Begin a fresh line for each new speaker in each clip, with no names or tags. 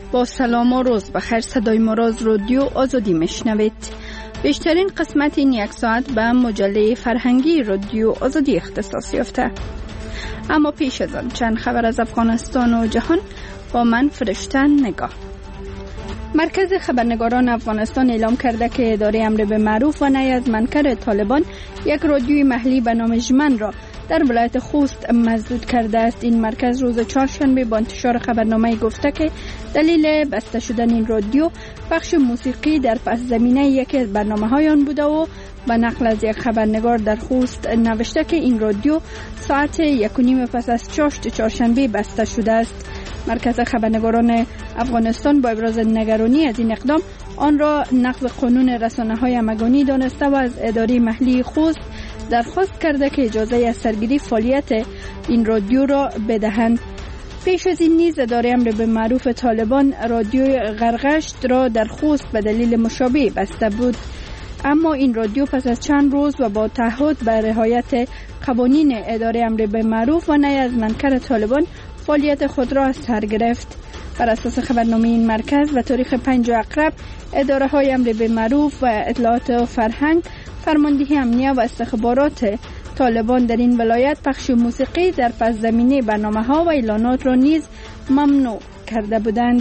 با سلام و روز بخیر. صدای مراز رادیو آزادی میشنوید. بیشترین قسمت این یک ساعت به مجله فرهنگی رادیو آزادی اختصاص یافته. اما پیش از آن چند خبر از افغانستان و جهان با من فرشته نگاه. مرکز خبرنگاران افغانستان اعلام کرده که اداره امر به معروف و نهی از منکر طالبان یک رادیوی محلی به نام ژمن را در ولایت خوست مسدود کرده است. این مرکز روز چهارشنبه با انتشار خبرنامه گفته که دلیل بسته شدن این رادیو بخش موسیقی در پس زمینه یکی از برنامه‌های آن بوده و به نقل از یک خبرنگار در خوست نوشته که این رادیو ساعت 1:30 پس از چهارشنبه بسته شده است. مرکز خبرنگاران افغانستان با ابراز نگرانی از این اقدام آن را نقض قانون رسانه‌های همگانی دانسته و از اداره محلی خوست درخواست کرده که اجازه از سرگیری فعالیت این رادیو را بدهند. پیش از این نیز اداره امر به معروف طالبان رادیو غرغشت را در خوست به دلیل مشابه بسته بود، اما این رادیو پس از چند روز و با تعهد به رعایت قوانین اداره امر به معروف و نهی از منکر طالبان فعالیت خود را از سر گرفت. بر اساس خبرنامه این مرکز و تاریخ 5 اکتبر اداره های امر به معروف و اطلاعات و فرهنگ، فرماندهی امنیه و استخبارات طالبان در این ولایت پخش موسیقی در پس زمینه برنامه‌ها و اعلانات را نیز ممنوع کرده بودند.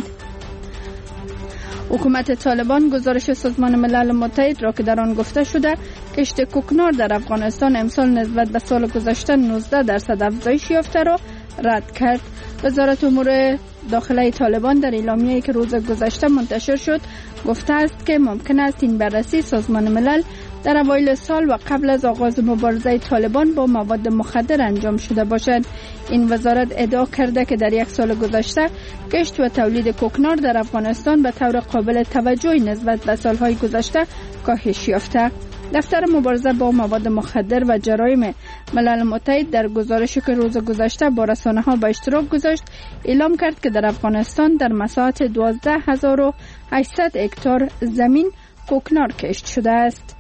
حکومت طالبان گزارش سازمان ملل متحد را که در آن گفته شده کشت کوکنار در افغانستان امسال نسبت به سال گذشته 19% افزایش یافته را رد کرد. وزارت امور داخله طالبان در اعلامیه‌ای که روز گذشته منتشر شد گفته است که ممکن است این بررسی سازمان ملل در اوایل سال و قبل از آغاز مبارزه طالبان با مواد مخدر انجام شده باشد. این وزارت ادعا کرده که در یک سال گذشته کشت و تولید کوکنار در افغانستان به طور قابل توجهی نسبت به سالهای گذشته کاهش یافته. دفتر مبارزه با مواد مخدر و جرایم ملل متحد در گزارشی که روز گذشته با رسانه‌ها به اشتراک گذاشت اعلام کرد که در افغانستان در مساحت 12800 هکتار زمین کوکنار کشت شده است.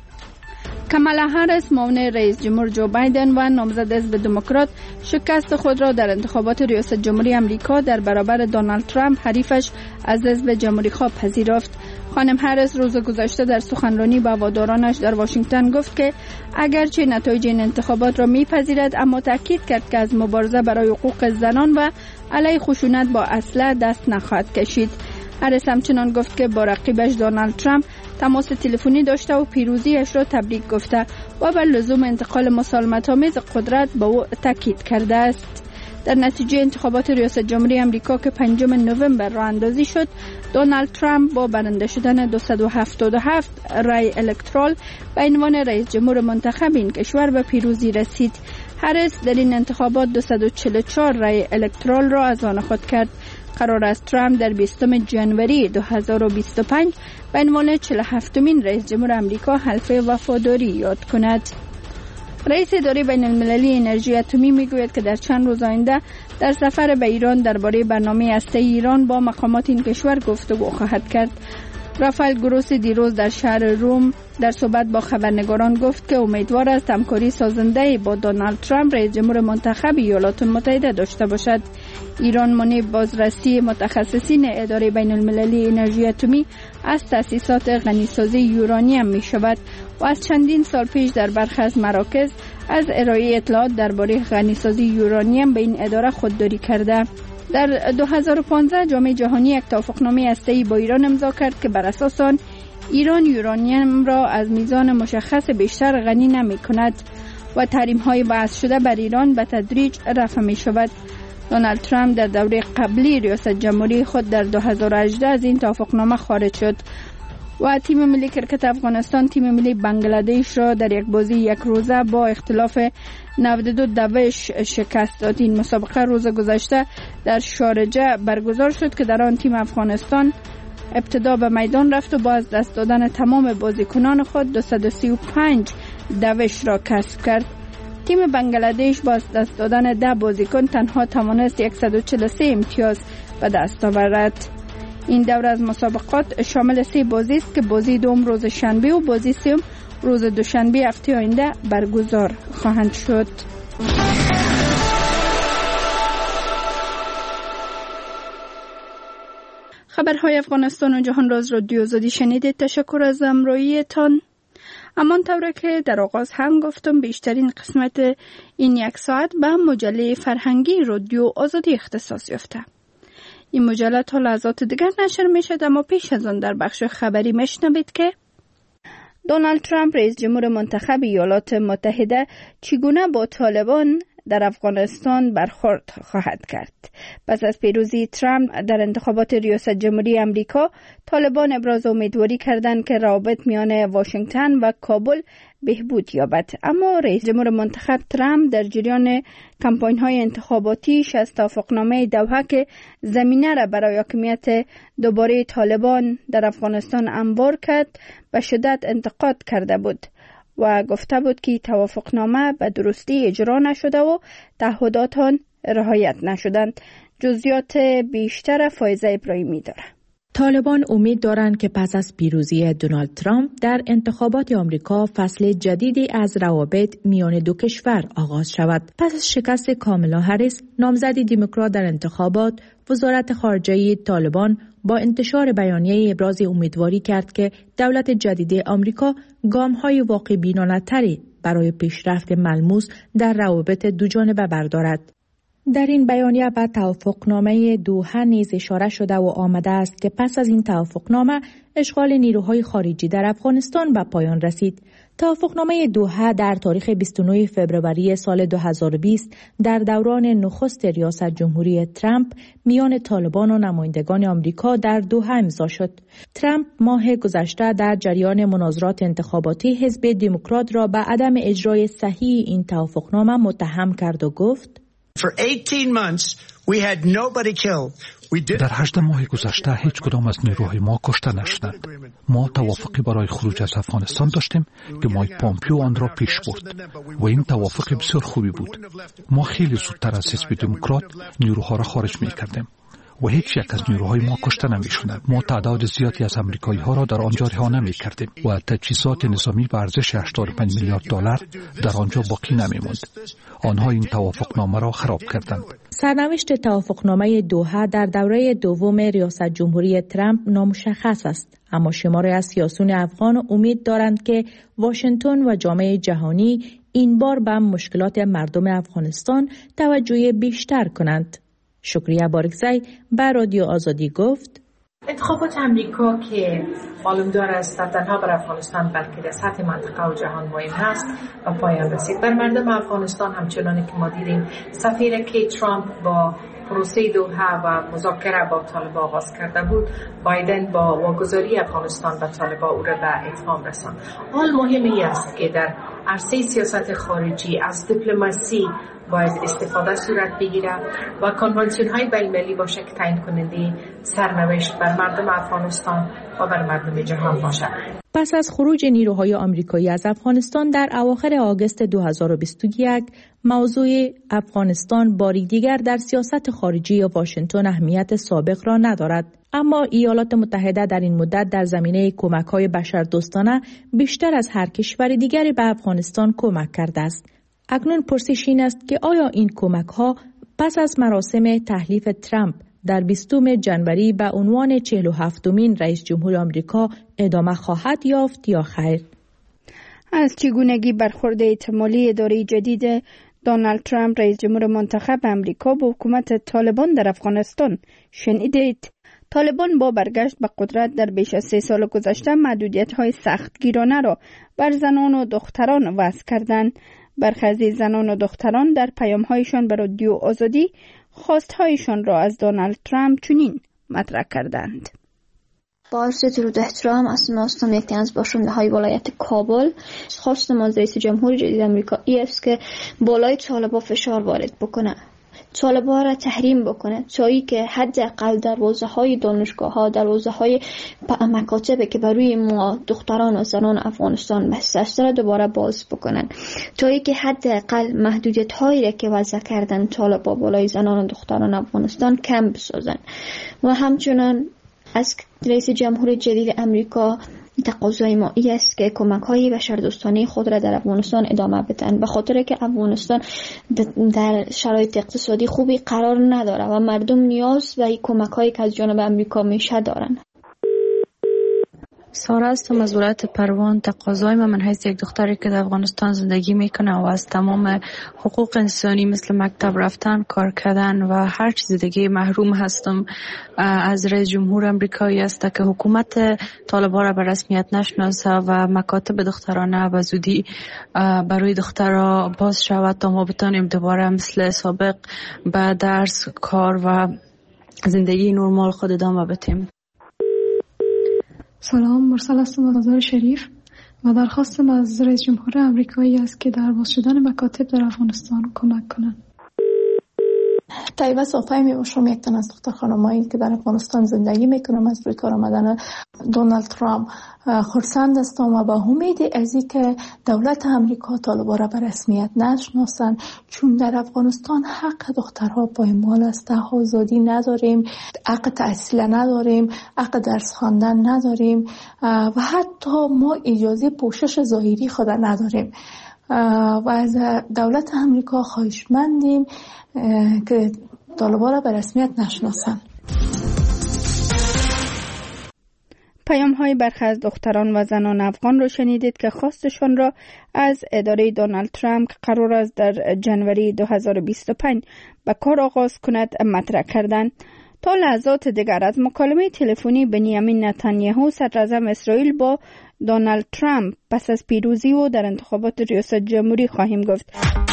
کامالا هریس معاون رئیس جمهور جو بایدن و نامزد حزب دموکرات شکست خود را در انتخابات ریاست جمهوری آمریکا در برابر دونالد ترامپ حریفش از حزب جمهوری خواه پذیرفت. خانم هریس روز گذشته در سخنرانی با هوادارانش در واشنگتن گفت که اگرچه نتایج این انتخابات را میپذیرد اما تاکید کرد که از مبارزه برای حقوق زنان و علیه خشونت با اسلحه دست نخواهد کشید. هریس همچنان گفت که با رقیبش دونالد ترامپ تماس تلفنی داشته و پیروزیش را تبریک گفته و بر لزوم انتقال مسالمت‌آمیز قدرت به او تاکید کرده است. در نتیجه انتخابات ریاست جمهوری آمریکا که 5 نوامبر راه اندازی شد، دونالد ترامپ با برنده شدن 277 رای الکترال به عنوان رئیس جمهور منتخب این کشور به پیروزی رسید. هریس در این انتخابات 244 رای الکترال را از آن خود کرد. قرار است ترامپ در 20 ژانویه 2025 به عنوان 47مین رئیس جمهور آمریکا حلف وفاداری یاد کند. رئیس اداره بین المللی انرژی اتمی میگوید که در چند روز آینده در سفر به ایران درباره برنامه هسته‌ای ایران با مقامات این کشور گفتگو خواهد کرد. رافائل گروسی دیروز در شهر روم در صحبت با خبرنگاران گفت که امیدوار است همکاری سازنده با دونالد ترامپ رئیس جمهور منتخب ایالات متحده داشته باشد. ایران مانع بازرسی متخصصین اداره بین المللی انرژی اتمی از تأسیسات غنیسازی یورانیم می شود و از چندین سال پیش در برخی از مراکز از ارائه اطلاعات درباره غنیسازی یورانیم به این اداره خودداری کرده. در 2015 جامعه جهانی یک توافقنامه هسته‌ای با ایران امضا کرد که بر اساس آن ایران یورانیم را از میزان مشخص بیشتر غنی نمی کند و تحریم‌های وضع شده بر ایران به تدریج رفع می شود. دونالد ترامپ در دوره قبلی ریاست جمهوری خود در 2018 از این توافقنامه خارج شد و تیم ملی کرکت افغانستان تیم ملی بنگلادش را در یک بازی یک روزه با اختلاف 92 شکست داد. این مسابقه روز گذشته در شارجه برگزار شد که در آن تیم افغانستان ابتدا به میدان رفت و با از دست دادن تمام بازیکنان خود 235 دوش را کسب کرد. تیم بنگلادش با از دست دادن 10 بازیکن تنها توانست 143 امتیاز به دست آورد. این دوره از مسابقات شامل 3 بازی است که بازی دوم روز شنبه و بازی سوم روز دوشنبه هفته آینده برگزار خواهند شد. خبرهای افغانستان و جهان راز رادیو آزادی شنیدید. تشکر از همراهیتان. همان طوره که در آغاز هم گفتم بیشترین قسمت این یک ساعت به مجله فرهنگی رادیو آزادی اختصاص یافته. این مجله تا لحظات دیگر نشر می شد، اما پیش از آن در بخش خبری میشنوید که دونالد ترامپ رئیس جمهور منتخب ایالات متحده چگونه با طالبان در افغانستان برخورد خواهد کرد. پس از پیروزی ترامپ در انتخابات ریاست جمهوری امریکا، طالبان ابراز امیدواری کردند که روابط میان واشنگتن و کابل بهبود یابد. اما رئیس جمهور منتخب ترامپ در جریان کمپاین‌های انتخاباتیش از توافقنامه دوحه که زمینه را برای حاکمیت دوباره طالبان در افغانستان هموار کرد به شدت انتقاد کرده بود و گفته بود که توافقنامه به درستی اجرا نشده و تعهدات آن رعایت نشدند. جزئیات بیشتر فایزه ابراهیمی داره.
طالبان امید دارند که پس از پیروزی دونالد ترامپ در انتخابات آمریکا فصل جدیدی از روابط میان دو کشور آغاز شود. پس از شکست کامالا هریس نامزد دموکرات در انتخابات، وزارت خارجه طالبان با انتشار بیانیه ابراز امیدواری کرد که دولت جدید آمریکا گام‌های واقع بینانه‌تری برای پیشرفت ملموس در روابط دوجانبه بردارد. در این بیانیه به توافقنامه دوحه نیز اشاره شده و آمده است که پس از این توافقنامه اشغال نیروهای خارجی در افغانستان به پایان رسید. توافقنامه دوحه در تاریخ 29 فوریه سال 2020 در دوران نخست ریاست جمهوری ترامپ میان طالبان و نمایندگان آمریکا در دوحه امضا شد. ترامپ ماه گذشته در جریان مناظرات انتخاباتی حزب دموکرات را به عدم اجرای صحیح این توافقنامه متهم کرد و گفت:
در 8 ماه گذشته هیچ کدام از نیروهای ما کشته نشدند. ما توافقی برای خروج از افغانستان داشتیم که مایک پامپیو آن را پیش برد و این توافق بسیار خوبی بود. ما خیلی زودتر از حزب دموکرات نیروها را خارج می کردیم و هیچ یک از نیروهای ما کشته نمی شدند. ما تعداد زیادی از امریکایی ها را در آنجا رها نمی کردیم و تجهیزات نظامی به ارزش 85 میلیارد دلار در آنجا باقی نمی ماند. آنها این توافقنامه را خراب کردند.
سرنوشت توافقنامه دوحه در دوره دوم ریاست جمهوری ترامپ نامشخص است، اما شماری از سیاسیون افغان امید دارند که واشنگتن و جامعه جهانی این بار به مشکلات مردم افغانستان توجه بیشتر کنند. شکریه بارکزی به رادیو آزادی گفت:
انتخابات امریکا که معلومدار است نه تنها بر افغانستان بلکه در سطح منطقه و جهان مهم است و پایان رسید. بر مردم افغانستان همچنانی که ما دیدیم سفیر کی ترامپ با پروسه دوحه و مذاکره با طالبان آغاز کرده بود، بایدن با واگذاری افغانستان به طالبان او را به اتمام رساند. حال مهمی است که در عرصه سیاست خارجی از دیپلماسی باید استفاده صورت بگیره و کنوانسیون های بین‌المللی باشه که تعیین کننده سرنوشت بر مردم افغانستان و بر مردم جهان باشد.
پس از خروج نیروهای آمریکایی از افغانستان در اواخر آگوست 2021 موضوع افغانستان باری دیگر در سیاست خارجی واشنگتن اهمیت سابق را ندارد. اما ایالات متحده در این مدت در زمینه کمک‌های بشردوستانه بیشتر از هر کشور دیگری به افغانستان کمک کرده است. اکنون پرسش این است که آیا این کمک‌ها پس از مراسم تحلیف ترامپ در 20 جنوری به عنوان 47مین رئیس جمهور آمریکا ادامه خواهد یافت یا خیر؟
از چگونگی برخورد احتمالی اداره جدید دونالد ترامپ رئیس جمهور منتخب آمریکا با حکومت طالبان در افغانستان شنیدید. طالبان با برگشت به قدرت در بیش از 3 سال گذشته محدودیت‌های سختگیرانه را بر زنان و دختران وضع کردند. برخی از زنان و دختران در پیام‌هایشان به رادیو آزادی خواست‌هایشان را از دونالد ترامپ چنین مطرح کردند.
با عرض درود احترام، اسم هستم یکی از باشنده‌های ولایت کابل. خواستم از رئیس جمهور جدید آمریکا است که بالای طالبان فشار وارد بکنه، طالبان را تحریم بکنه، تا که حداقل دروازه‌های دانشگاه‌ها، دروازه‌های مکاتب که برای ما دختران و زنان افغانستان بسته است را دوباره باز بکنن، تا که حداقل محدودیت‌هایی که وضع کردن طالبان بالای زنان و دختران افغانستان کم بسازن. و همچنین از رئیس جمهور جدید آمریکا تقاضای ما این است که کمک‌های بشردوستانه خود را در افغانستان ادامه بدن، به خاطر که افغانستان در شرایط اقتصادی خوبی قرار نداره و مردم نیاز به این کمک‌هایی که از جانب امریکا میشه دارن.
سارا هستم از ولایت پروان. تقاضای من حیث یک دختری که در افغانستان زندگی میکنه و از تمام حقوق انسانی مثل مکتب رفتن، کار کردن و هر چیز دیگه محروم هستم از رئیس جمهور امریکایی است که حکومت طالبان را به رسمیت نشناسه و مکاتب دخترانه به زودی برای دخترها باز شود تا ما بتانیم دوباره مثل سابق به درس، کار و زندگی نرمال خود ادامه بدیم.
سلام، مرسل هستم از آذر شریف و درخواستم از رئیس جمهور امریکایی است که در باز شدن مکاتب در افغانستان کمک کنند.
طیبه صافی می باشم، یک تن از دختر خانمایی که در افغانستان زندگی میکنم. از روی کار آمدن دونالد ترامپ خرسند هستم و با امید از اینکه دولت امریکا طالبان را به رسمیت نشناسن، چون در افغانستان حق دخترها پایمال است. آزادی نداریم، حق تحصیل نداریم، حق درس خواندن نداریم و حتی ما اجازه پوشش ظاهری خود نداریم و از دولت امریکا خواهشمندیم که طالبان را به رسمیت نشناسن.
پیام های برخی از دختران و زنان افغان رو شنیدید که خواستشان را از اداره دونالد ترامپ قرار است در جنوری 2025 به کار آغاز کند مطرح کردند. تا لحظات دیگر از مکالمه تلفنی بنیامین نتانیاهو صدراعظم اسرائیل با دونالد ترامپ پس از پیروزی او در انتخابات ریاست جمهوری خواهیم گفت.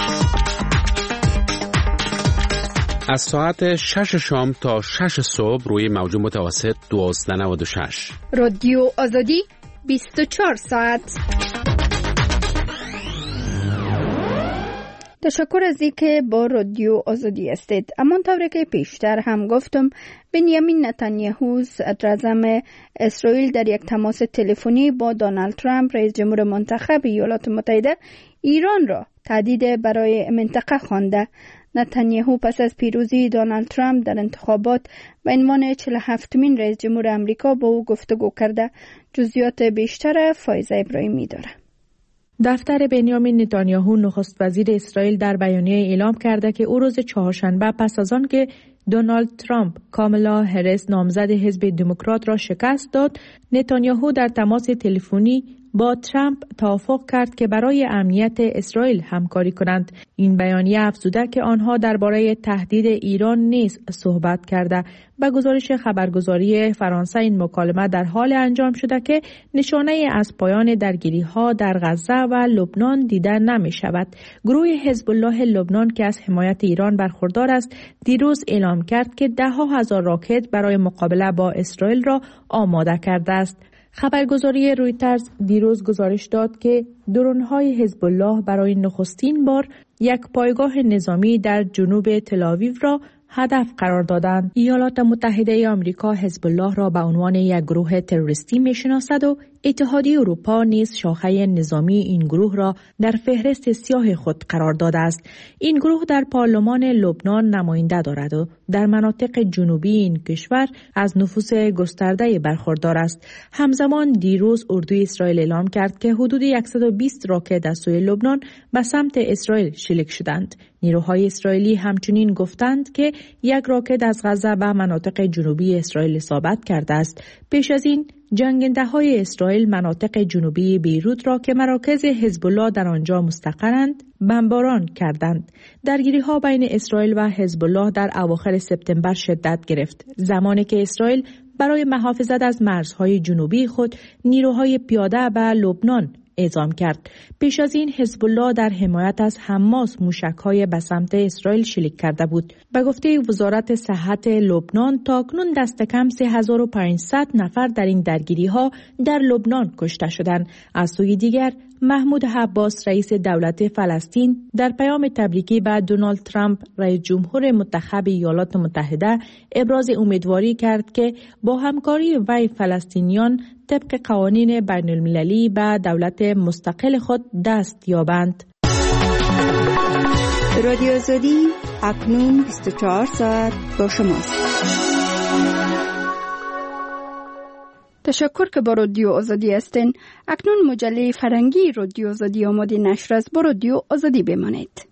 از ساعت 6 شام تا 6 صبح روی موج متوسط 1296
رادیو آزادی 24 ساعت. تشکر از اینکه با رادیو آزادی هستید. همانطور که پیشتر هم گفتم، بنیامین نتانیاهو صدراعظم اسرائیل در یک تماس تلفنی با دونالد ترامپ رئیس جمهور منتخب ایالات متحده ایران را تهدید برای منطقه خوانده. نتانیاهو پس از پیروزی دونالد ترامپ در انتخابات به عنوان 47مین رئیس جمهور امریکا با او گفتگو کرده. جزئیات بیشتر فایزه ابراهیمی داره.
دفتر بنیامین نتانیاهو نخست وزیر اسرائیل در بیانیه اعلام کرده که او روز چهارشنبه پس از آن که دونالد ترامپ کامالا هریس نامزد حزب دموکرات را شکست داد، نتانیاهو در تماس تلفنی با ترامپ توافق کرد که برای امنیت اسرائیل همکاری کنند. این بیانیه افزوده که آنها درباره تهدید ایران نیز صحبت کرده. به گزارش خبرگزاری فرانسه این مکالمه در حال انجام شده که نشانه از پایان درگیری‌ها در غزه و لبنان دیده نمی شود. گروه حزب الله لبنان که از حمایت ایران برخوردار است، دیروز اعلام کرد که 10,000 راکت برای مقابله با اسرائیل را آماده کرده است. خبرگزاری رویترز دیروز گزارش داد که درون‌های حزب الله برای نخستین بار یک پایگاه نظامی در جنوب تل‌آویو را هدف قرار دادند. ایالات متحده آمریکا حزب الله را به عنوان یک گروه تروریستی می‌شناسد و اتحادیه اروپا نیز شاخه نظامی این گروه را در فهرست سیاه خود قرار داده است. این گروه در پارلمان لبنان نماینده دارد و در مناطق جنوبی این کشور از نفوذ گسترده برخوردار است. همزمان دیروز اردوی اسرائیل اعلام کرد که حدود 120 راکت از سوی لبنان به سمت اسرائیل شلیک شدند. نیروهای اسرائیلی همچنین گفتند که یک راکت از غزه به مناطق جنوبی اسرائیل اصابت کرده است. پیش از این جنگنده‌های اسرائیل مناطق جنوبی بیروت را که مراکز حزب الله در آنجا مستقرند بمباران کردند. درگیری‌ها بین اسرائیل و حزب الله در اواخر سپتامبر شدت گرفت، زمانی که اسرائیل برای محافظت از مرزهای جنوبی خود نیروهای پیاده به لبنان اعزام کرد. پیش از این حزب الله در حمایت از حماس موشک‌های به سمت اسرائیل شلیک کرده بود. به گفته وزارت صحت لبنان تاکنون دست کم 3500 نفر در این درگیری‌ها در لبنان کشته شدند. از سوی دیگر محمود عباس رئیس دولت فلسطین در پیام تبریکی به دونالد ترامپ رئیس جمهور منتخب ایالات متحده ابراز امیدواری کرد که با همکاری وی فلسطینیان طبق قوانین بین المللی به دولت مستقل خود دست یابند.
رادیو آزادی اکنون 24 ساعت با شماست.
تشکر که با رادیو آزادی هستین. اکنون مجله فرهنگی رادیو آزادی آماده نشر است. با رادیو آزادی بمانید.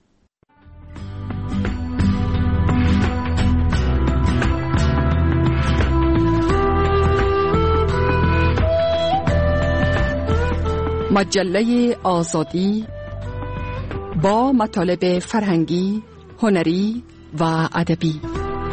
مجله آزادی با مطالب فرهنگی، هنری و ادبی.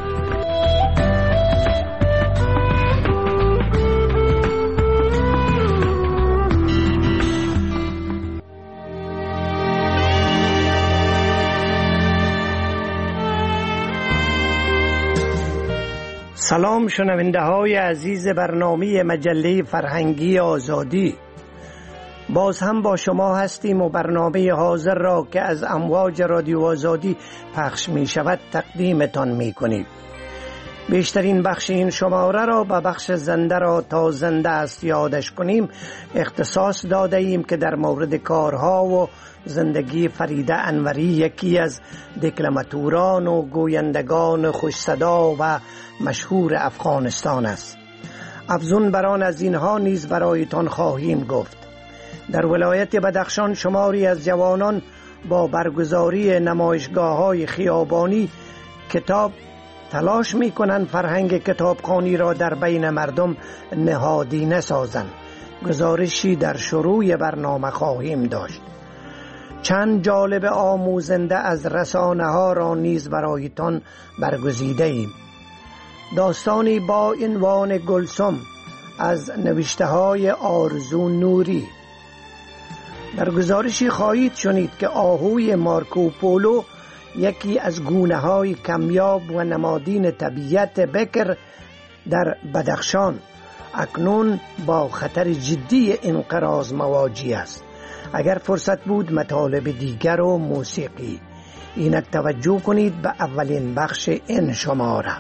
سلام شنونده های عزیز برنامه مجله فرهنگی آزادی. باز هم با شما هستیم و برنامه حاضر را که از امواج رادیو آزادی پخش می شود تقدیمتان می کنیم. بیشترین بخش این شماره را به بخش زنده را تا زنده است یادش کنیم اختصاص داده ایم که در مورد کارها و زندگی فریده انوری، یکی از دکلماتوران و گویندگان خوش صدا و مشهور افغانستان است. افزون بران از اینها نیز برایتان خواهیم گفت. در ولایت بدخشان شماری از جوانان با برگزاری نمایشگاه‌های خیابانی کتاب تلاش می‌کنند فرهنگ کتابخوانی را در بین مردم نهادینه سازند. گزارشی در شروع برنامه خواهیم داشت. چند جالب آموزنده از رسانه‌ها را نیز برایتان برگزیده ایم. داستانی با عنوان گلسم از نوشته‌های آرزو نوری. در گزارشی خواهید شنید که آهوی مارکوپولو، یکی از گونه‌های کمیاب و نمادین طبیعت بکر در بدخشان، اکنون با خطر جدی انقراض مواجه است. اگر فرصت بود مطالب دیگر و موسیقی. اینک توجه کنید به اولین بخش این شماره.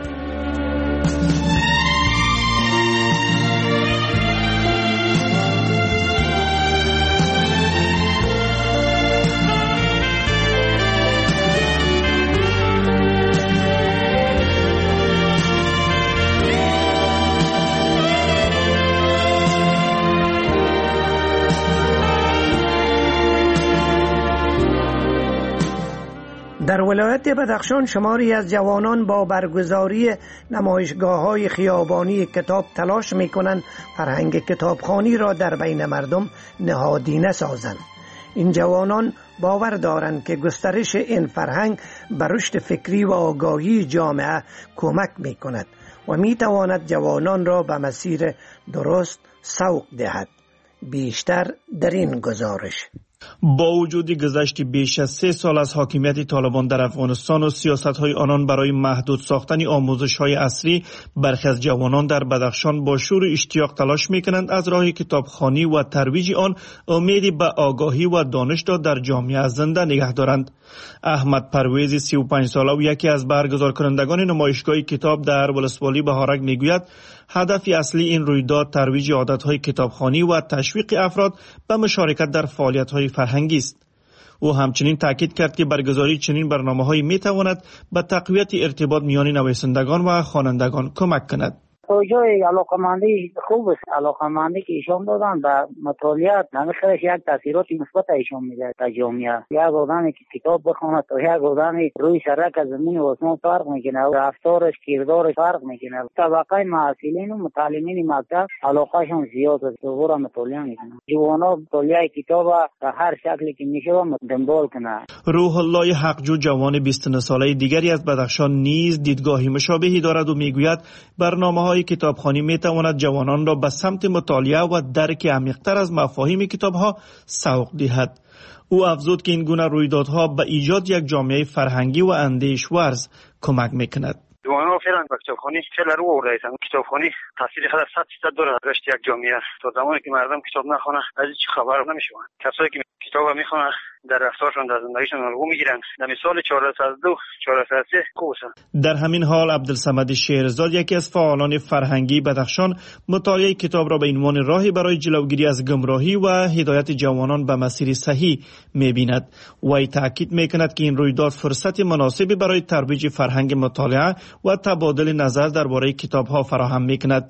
در ولایت بدخشان شماری از جوانان با برگزاری نمایشگاه‌های خیابانی کتاب تلاش می‌کنند فرهنگ کتابخوانی را در بین مردم نهادینه سازند. این جوانان باور دارند که گسترش این فرهنگ به رشد فکری و آگاهی جامعه کمک می‌کند و می‌تواند جوانان را به مسیر درست سوق دهد. بیشتر در این گزارش.
با وجود گذشت بیش از 3 سال از حاکمیت طالبان در افغانستان و سیاست‌های آنان برای محدود ساختن آموزش‌های عصری، برخی از جوانان در بدخشان با شور اشتیاق تلاش می‌کنند از راه کتابخوانی و ترویج آن امیدی به آگاهی و دانش را در جامعه زنده نگه دارند. احمد پرویزی 35 ساله و یکی از برگزار کنندگان نمایشگاه کتاب در ولسوالی بهارک میگوید هدف اصلی این رویداد ترویج عادت‌های کتابخوانی و تشویق افراد به مشارکت در فعالیت‌های فرهنگی است. او همچنین تاکید کرد که برگزاری چنین برنامه‌هایی می‌تواند به تقویت ارتباط میان نویسندگان و خوانندگان کمک کند.
توجه علاقمندی خوب است. علاقمندی که ایشان دادن به مطالعات نمیخواهش یک تاثیرات مثبت ایشان میده تا جامعه. یک آدمی که کتاب بخواند تا یک آدمی روی سرک از زمین و آسمان فرق میکنه و رفتارش کردارش فرق میکنه. طبقه محصلین و متعلمین مکتب علاقهشون زیاد است. دوباره مطالعه میکنن. جوانا مطالعه کتاب به هر شکلی که میشه دنبال کنه.
روح الله حقجو جوان 29 ساله دیگری از بدخشان نیز دیدگاهی مشابهی دارد و میگوید برنامه‌های کتابخوانی میتواند جوانان را به سمت مطالعه و درک عمیق‌تر از مفاهیم کتاب‌ها سوق دهد. او افزود که این گونه رویدادها به ایجاد یک جامعه فرهنگی و اندیش‌ورز کمک میکند.
جوانان فعلا با کتابخوانی خیلی رو آورده‌اند. کتابخوانی تاثیر خیلی 100% داره در رشد یک جامعه. تا زمانی که مردم کتاب نخوانند از هیچ خبر نمیشوند. کسایی که کتاب میخوانند در رفتارشون در زندگیشون الگو میگیرند. در مثال 402 403 کوسن.
در همین حال عبدالصمد شیرزاد یکی از فعالان فرهنگی بدخشان مطالعه کتاب را به عنوان راهی برای جلوگیری از گمراهی و هدایت جوانان به مسیر صحیح می‌بیند. وی تاکید می‌کند که این رویداد فرصت مناسبی برای ترویج فرهنگ مطالعه و تبادل نظر درباره کتاب‌ها فراهم می‌کند.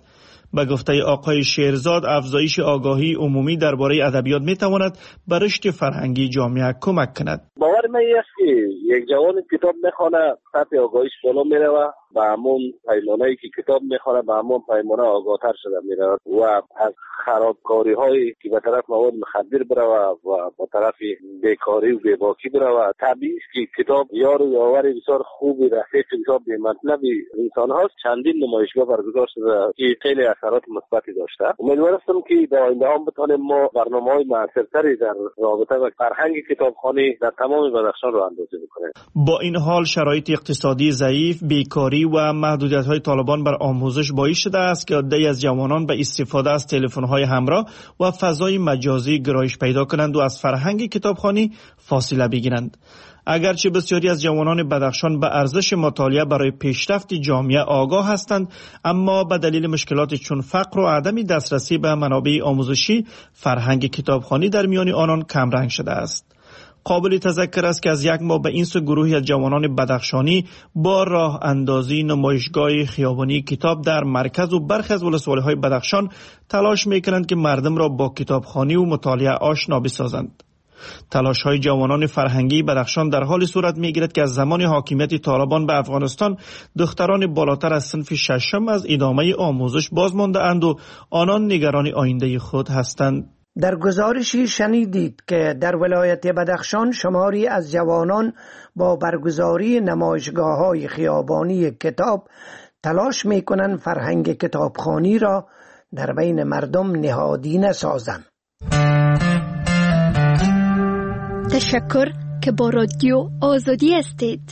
به گفته آقای شیرزاد، افزایش آگاهی عمومی درباره ادبیات میتواند به رشد فرهنگی جامعه کمک کند.
باور من است که یک جوان کتاب میخونه، سطح آگاهیش بالا میره و همون پیمانه‌ای که کتاب میخونه به همون پیمانه آگاهتر شده میره و از خرابکاری هایی که به طرف مواد مخدر بره و به طرف بیکاری و بیباکی بره و طبیعی است که کتاب یار و یاور بسیار خوبی رفیق کتاب به مطلب انسان هاست. چندین نمایشگاه برگزار شده که خیلی اثرات مثبتی داشته. امیدوار هستم که در آینده هم بتونیم ما برنامه‌های موثرتری در رابطه با فرهنگ کتابخوانی در تمام بدخشان رو اندازه بکنیم.
با این حال شرایط اقتصادی ضعیف، بیکاری و محدودیت‌های طالبان بر آموزش باعث شده است که عده‌ای از جوانان به استفاده از تلفن‌های همراه و فضای مجازی گرایش پیدا کنند و از فرهنگ کتابخوانی فاصله بگیرند. اگرچه بسیاری از جوانان بدخشان به ارزش مطالعه برای پیشرفت جامعه آگاه هستند، اما به دلیل مشکلات چون فقر و عدم دسترسی به منابع آموزشی، فرهنگ کتابخوانی در میان آنان کمرنگ شده است. قابل تذکر است که از یک ماه به این سو گروهی از جوانان بدخشانی با راه اندازی نمایشگاه خیابانی کتاب در مرکز و برخی از ولسوالی‌های بدخشان تلاش می‌کنند که مردم را با کتابخوانی و مطالعه آشنا بسازند. تلاش‌های جوانان فرهنگی بدخشان در حال صورت می‌گیرد که از زمان حاکمیت طالبان به افغانستان دختران بالاتر از صنف ششم از ادامه آموزش باز مانده اند و آنان نگران آینده خود هستند.
در گزارشی شنیدید که در ولایت بدخشان شماری از جوانان با برگزاری نمایشگاه‌های خیابانی کتاب تلاش می‌کنند فرهنگ کتابخوانی را در بین مردم نهادینه سازند.
تشکر که با رادیو آزادی هستید.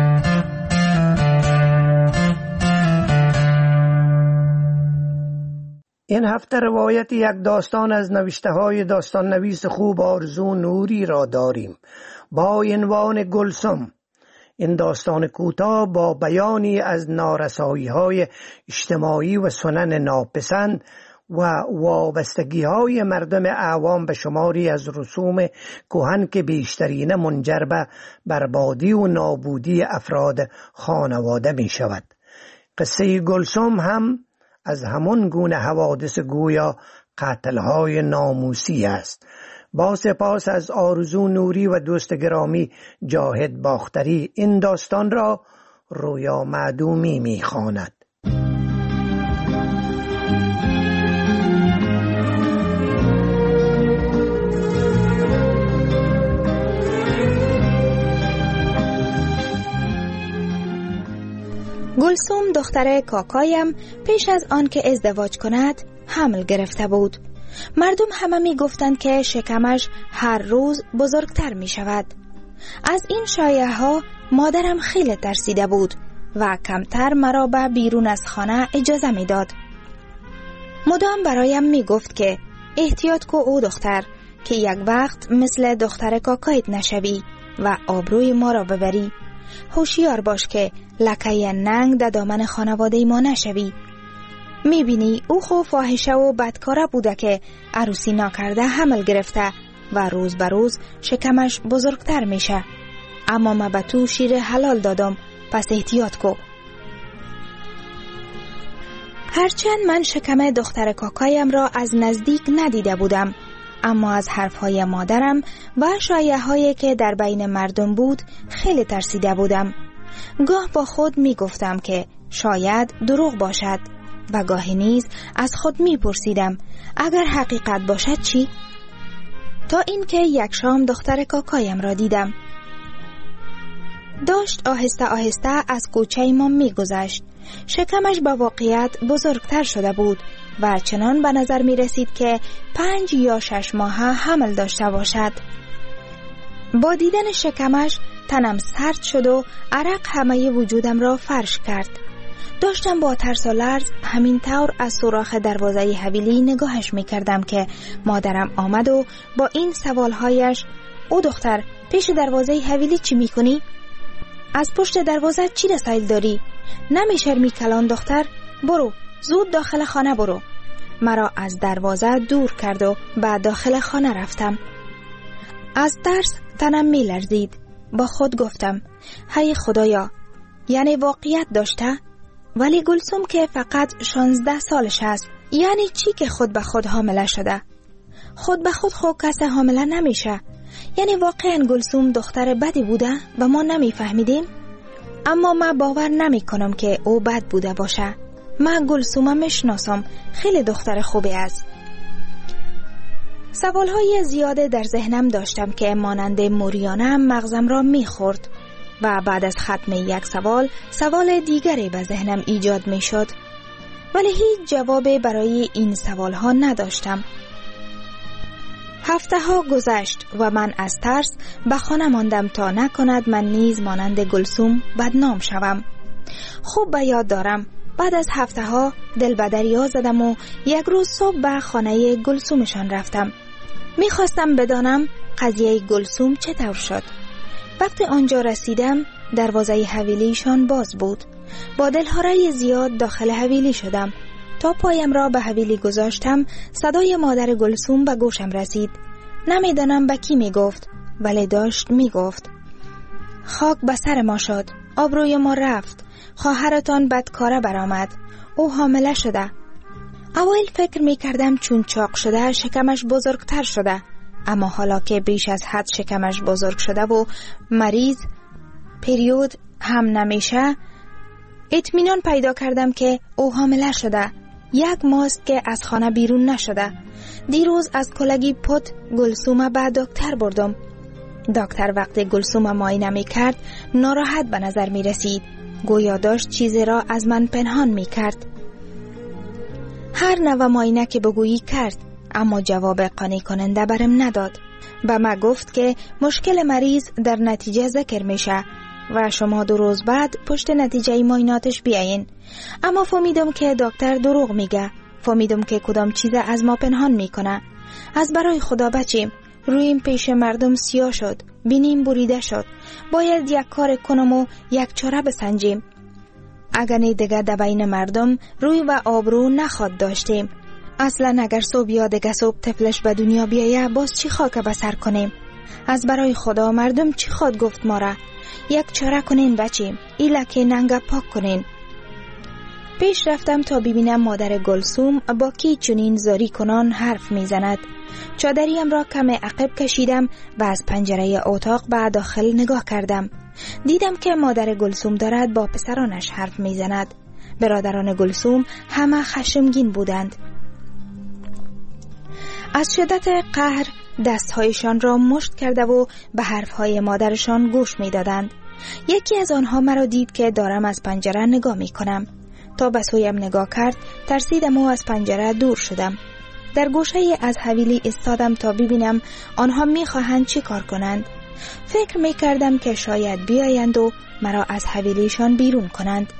این هفته روایت یک داستان از نوشته‌های داستان نویس خوب آرزو نوری را داریم با عنوان گلسم. این داستان کوتاه با بیانی از نارسایی‌های اجتماعی و سنن ناپسند و وابستگی‌های مردم عوام به شماری از رسوم کهن که بیشترینه منجر به بربادی و نابودی افراد خانواده می شود. قصه گلسم هم از همون گونه حوادث گویا قتل‌های ناموسی است. با سپاس از آرزو نوری و دوست گرامی جاهد باختری این داستان را رویا معدومی می‌خواند.
گلسم دختر کاکایم پیش از آن که ازدواج کند حمل گرفته بود. مردم همه می گفتند که شکمش هر روز بزرگتر می شود. از این شایعه ها مادرم خیلی ترسیده بود و کمتر مرا به بیرون از خانه اجازه می داد. مدام برایم می گفت که احتیاط کو او دختر که یک وقت مثل دختر کاکایت نشوی و آبروی ما را ببری. هوشیار باش که لکه ننگ در دامن خانواده ما نشوی. میبینی او خو فاحشه و بدکاره بوده که عروسی ناکرده حمل گرفته و روز به روز شکمش بزرگتر میشه. اما ما به تو شیر حلال دادم، پس احتیاط کو. هرچند من شکم دختر کاکایم را از نزدیک ندیده بودم، اما از حرفهای مادرم و شایعه‌هایی که در بین مردم بود خیلی ترسیده بودم. گاه با خود می گفتم که شاید دروغ باشد و گاهی نیز از خود می پرسیدم اگر حقیقت باشد چی؟ تا اینکه یک شام دختر کاکایم را دیدم. داشت آهسته آهسته از کوچه ما می گذشت. شکمش با واقعیت بزرگتر شده بود و چنان به نظر می رسید که 5 یا 6 ماه حمل داشته باشد. با دیدن شکمش تنم سرد شد و عرق همه وجودم را فرش کرد. داشتم با ترس و لرز همین طور از سوراخ دروازه حویلی نگاهش می کردم که مادرم آمد و با این سوالهایش: او دختر، پیش دروازه حویلی چی می کنی؟ از پشت دروازه چی رسایل داری؟ نمی شرمی کلان دختر؟ برو، زود داخل خانه برو. مرا از دروازه دور کرد و به داخل خانه رفتم. از ترس تنم می لرزید. با خود گفتم: هی خدایا، یعنی واقعیت داشته؟ ولی گلسم که فقط 16 سالش است یعنی چی که خود به خود حامله شده؟ خود به خود کس حامله نمیشه. یعنی واقعا گلسوم دختر بدی بوده و ما نمیفهمیدیم؟ اما من باور نمی کنم که او بد بوده باشه. من گلسوم میشناسم، خیلی دختر خوبی است. سوالهای زیاده در ذهنم داشتم که مانند موریانه مغزم را میخورد و بعد از ختم یک سوال دیگری به ذهنم ایجاد میشد، ولی هیچ جواب برای این سوالها نداشتم. هفته ها گذشت و من از ترس به خانه ماندم تا نکند من نیز مانند گلسوم بدنام شوم. خوب به یاد دارم بعد از هفته ها دل به دریا زدم و یک روز صبح به خانه گلسومشان رفتم. میخواستم بدانم قضیه گلسوم چطور شد. وقتی آنجا رسیدم دروازه حویلیشان باز بود. با دلهره زیاد داخل حویلی شدم. تا پایم را به حویلی گذاشتم صدای مادر گلسوم به گوشم رسید. نمیدانم به کی میگفت، ولی داشت میگفت خاک به سر ما شد، آبروی ما رفت، خواهرتان بدکاره برآمد، او حامله شده. اول فکر میکردم چون چاق شده شکمش بزرگتر شده، اما حالا که بیش از حد شکمش بزرگ شده و مریض پریود هم نمیشه اطمینان پیدا کردم که او حامله شده. یک ماست که از خانه بیرون نشده. دیروز از کلگی پت گلسوم به دکتر بردم. دکتر وقتی گلسوم معاینه می کرد ناراحت به نظر می رسید. گویا داشت چیزی را از من پنهان می کرد. هر نوع معاینه که بگویی کرد، اما جواب قانع کننده برم نداد. به ما گفت که مشکل مریض در نتیجه ذکر میشه و شما 2 روز بعد پشت نتیجه معایناتش بیاین. اما فهمیدم که دکتر دروغ میگه. فهمیدم که کدام چیز از ما پنهان میکنه. از برای خدا بچیم، رویم پیش مردم سیاه شد، بینیم بریده شد. باید یک کار کنم و یک چاره بسنجیم. اگر دیگه در بین مردم روی و آبرو نخواد داشتیم. اصلا اگر صبح یا دیگه صبح طفلش به دنیا بیایه باز چی خاک به سر کنیم؟ از برای خدا مردم چی خواد گفت ما را؟ یک چاره کنین بچیم، ایلا که ننگا پاک کنین. پیش رفتم تا ببینم مادر گلسوم با کی چنین زاری کنان حرف میزند. چادریم را کم عقب کشیدم و از پنجره اتاق به داخل نگاه کردم. دیدم که مادر گلسوم دارد با پسرانش حرف میزند. برادران گلسوم همه خشمگین بودند. از شدت قهر دستهایشان را مشت کرده و به حرفهای مادرشان گوش میدادند. یکی از آنها مرا دید که دارم از پنجره نگاه می کنم. تا به سویم نگاه کرد ترسیدم و از پنجره دور شدم. در گوشه از حویلی استادم تا ببینم آنها می خواهند چی کار کنند. فکر می کردم که شاید بیایند و مرا از حویلیشان بیرون کنند.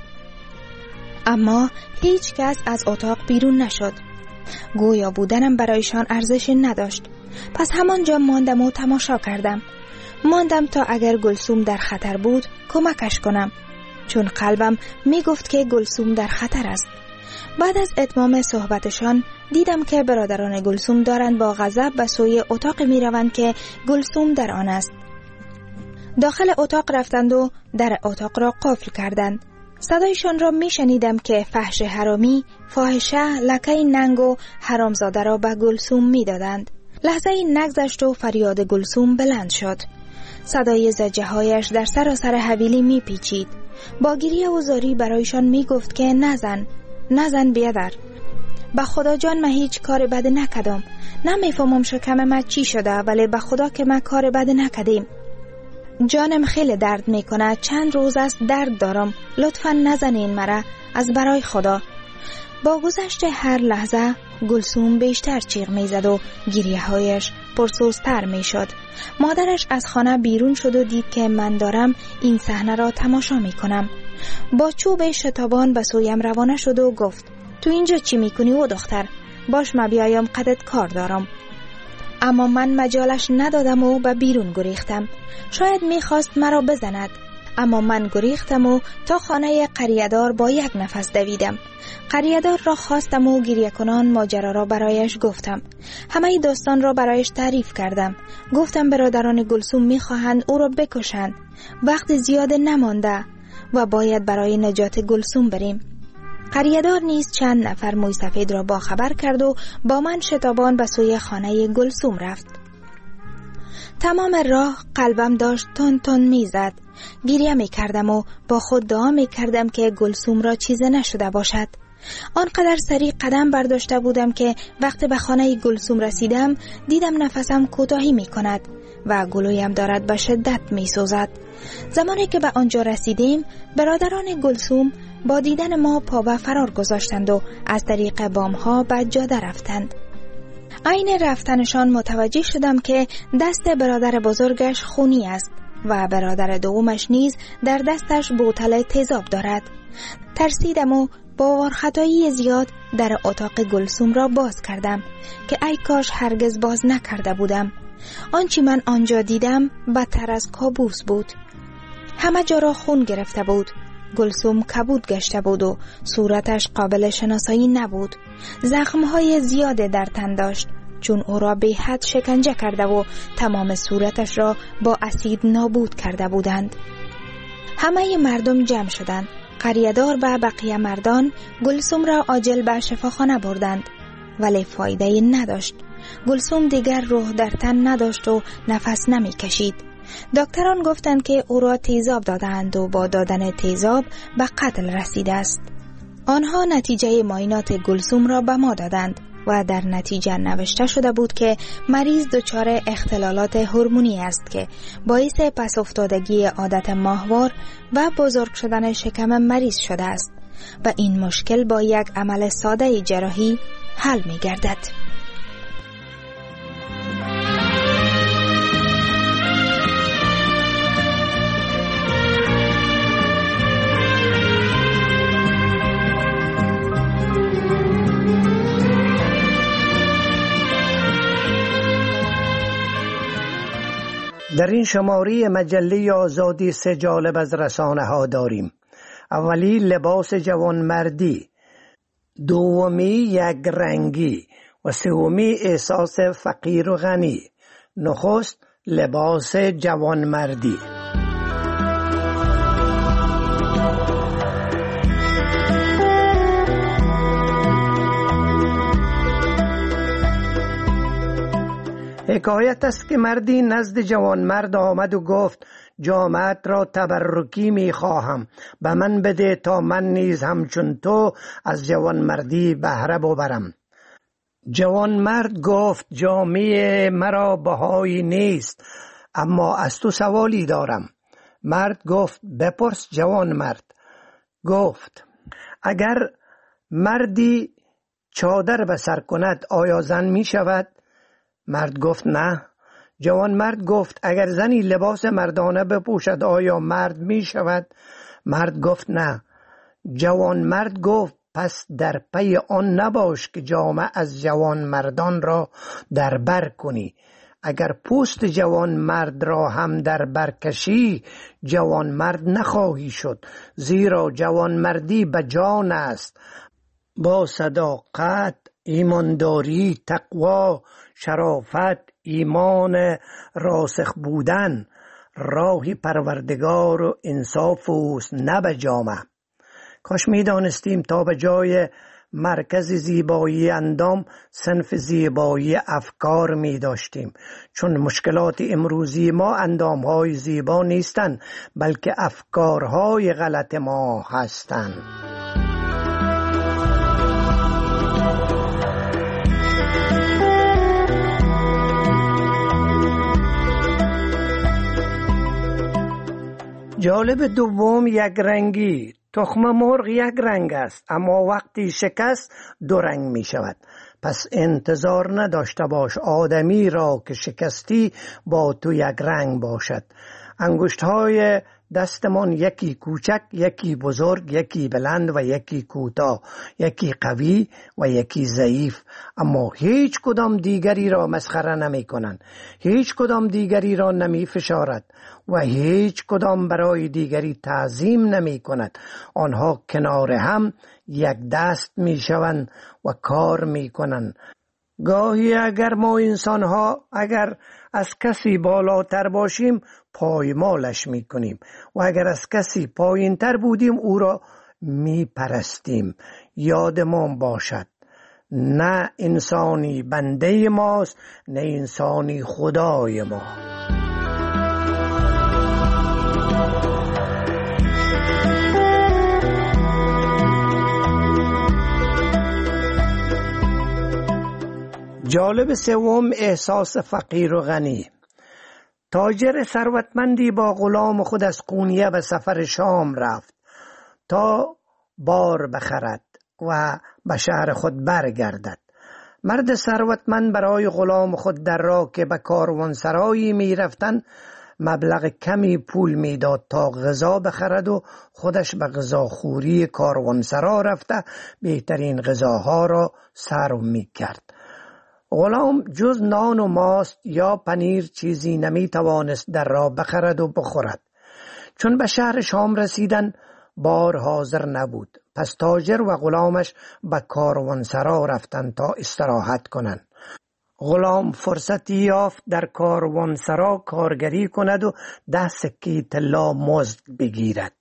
اما هیچ کس از اتاق بیرون نشد. گویا بودنم برایشان ارزش نداشت. پس همانجا ماندم و تماشا کردم. ماندم تا اگر گلسوم در خطر بود کمکش کنم، چون قلبم می گفت که گلسوم در خطر است. بعد از اتمام صحبتشان دیدم که برادران گلسوم دارند با غضب به سوی اتاق می روند که گلسوم در آن است. داخل اتاق رفتند و در اتاق را قفل کردند. صدایشان را می شنیدم که فحش حرامی، فاحشه، لکه ننگ و حرامزاده را به گلسوم می دادند. لحظه نگذشت و فریاد گلسوم بلند شد. صدای زجه هایش در سراسر حویلی می پیچید. با گریه و زاری برایشان می گفت که نزن بیادر. به خدا جان من هیچ کار بد نکدم. نمیفهمم شکم من چی شده، ولی به خدا که من کار بد نکدیم. جانم خیلی درد میکنه، چند روز است درد دارم، لطفا نزنین مرا، از برای خدا. با گذشت هر لحظه گلسوم بیشتر چیغ میزد و گریه هایش پرسوزتر میشد. مادرش از خانه بیرون شد و دید که من دارم این صحنه را تماشا میکنم. با چوب شتابان به سویم روانه شد و گفت تو اینجا چی میکنی و دختر؟ باش ما بیایم قدت کار دارم. اما من مجالش ندادم و به بیرون گریختم. شاید میخواست مرا بزند، اما من گریختم و تا خانه قریه‌دار با یک نفس دویدم. قریه‌دار را خواستم و گریه کنان ماجرا را برایش گفتم. همه داستان را برایش تعریف کردم. گفتم برادران گلسوم میخواهند او را بکشند. وقت زیاد نمانده و باید برای نجات گلسوم بریم. قریه‌دار نیز چند نفر موی سفید را باخبر کرد و با من شتابان به سوی خانه گلسوم رفت. تمام راه قلبم داشت تون تون میزد. گریه می کردم و با خود دعا می کردم که گلسوم را چیز نشده باشد. آنقدر سریع قدم برداشته بودم که وقتی به خانه گلسوم رسیدم دیدم نفسم کوتاهی می کند و گلویم دارد به شدت می سوزد. زمانی که به آنجا رسیدیم برادران گلسوم با دیدن ما پا به فرار گذاشتند و از طریق بامها به جاده رفتند. عین رفتنشان متوجه شدم که دست برادر بزرگش خونی است و برادر دومش نیز در دستش بوتل تیزاب دارد. ترسیدم و با وارخطایی زیاد در اتاق گلسوم را باز کردم که ای کاش هرگز باز نکرده بودم. آنچه من آنجا دیدم بدتر از کابوس بود. همه جا را خون گرفته بود. گلسوم کبود گشته بود و صورتش قابل شناسایی نبود. زخمهای زیاد در تن داشت چون او را به حد شکنجه کرده و تمام صورتش را با اسید نابود کرده بودند. همه مردم جمع شدند. قریه‌دار و بقیه مردان گلسوم را عاجل به شفاخانه بردند ولی فایده نداشت. گلسوم دیگر روح در تن نداشت و نفس نمی کشید. دکتران گفتند که او را تیزاب دادند و با دادن تیزاب به قتل رسیده است. آنها نتیجه معاینات گلسوم را به ما دادند و در نتیجه نوشته شده بود که مریض دچار اختلالات هورمونی است که باعث پس افتادگی عادت ماهوار و بزرگ شدن شکم مریض شده است و این مشکل با یک عمل ساده جراحی حل می گردد.
در این شماره مجله آزادی سه جالب از رسانه ها داریم. اولی لباس جوانمردی، دومی یک رنگی و سومی احساس فقیر و غنی. نخست لباس جوانمردی. حکایت است که مردی نزد جوانمرد آمد و گفت جامعت را تبرکی می خواهم، به من بده تا من نیز همچون تو از جوانمردی بهره ببرم. جوانمرد گفت جامعه مرا بهایی نیست، اما از تو سوالی دارم. مرد گفت بپرس. جوانمرد گفت اگر مردی چادر به سر کند آیا زن می شود؟ مرد گفت نه. جوان مرد گفت اگر زنی لباس مردانه بپوشد آیا مرد می شود؟ مرد گفت نه. جوان مرد گفت پس در پی آن نباش که جامه از جوان مردان را در بر کنی. اگر پوست جوان مرد را هم در بر کشی جوان مرد نخواهی شد، زیرا جوان مردی به جان است، با صداقت، ایمانداری، تقوا، شرافت، ایمان راسخ بودن، راهی پروردگار و انصاف اوست نه به جامه. کاش می دانستیم تا به جای مرکز زیبایی اندام صنف زیبایی افکار می داشتیم، چون مشکلات امروزی ما اندامهای زیبا نیستند بلکه افکارهای غلط ما هستند. جالب دوم یک رنگی. تخم مرغ یک رنگ است اما وقتی شکست دو رنگ می شود. پس انتظار نداشته باش آدمی را که شکستی با تو یک رنگ باشد. انگشت های دستمان یکی کوچک، یکی بزرگ، یکی بلند و یکی کوتاه، یکی قوی و یکی ضعیف، اما هیچ کدام دیگری را مسخره نمی کنند، هیچ کدام دیگری را نمی فشارد و هیچ کدام برای دیگری تعظیم نمی کند. آنها کنار هم یک دست می شوند و کار می کنند. گاهی اگر ما انسان ها اگر از کسی بالاتر باشیم پایمالش می کنیم و اگر از کسی پایین تر بودیم او را می پرستیم. یادمان باشد نه انسانی بنده ماست، نه انسانی خدای ما. جالب سوم، احساس فقیر و غنی. تاجر ثروتمندی با غلام خود از قونیه به سفر شام رفت تا بار بخرد و به شهر خود برگردد. مرد ثروتمند برای غلام خود در راه که به کاروانسرایی می رفتن مبلغ کمی پول می داد تا غذا بخرد و خودش به غذاخوری کاروانسرا رفته بهترین غذاها را سرو می کرد. غلام جز نان و ماست یا پنیر چیزی نمی توانست در راه بخرد و بخورد. چون به شهر شام رسیدن بار حاضر نبود، پس تاجر و غلامش به کاروانسرا رفتند تا استراحت کنند. غلام فرصتی یافت در کاروانسرا کارگری کند و 10 سکه طلا مزد بگیرد.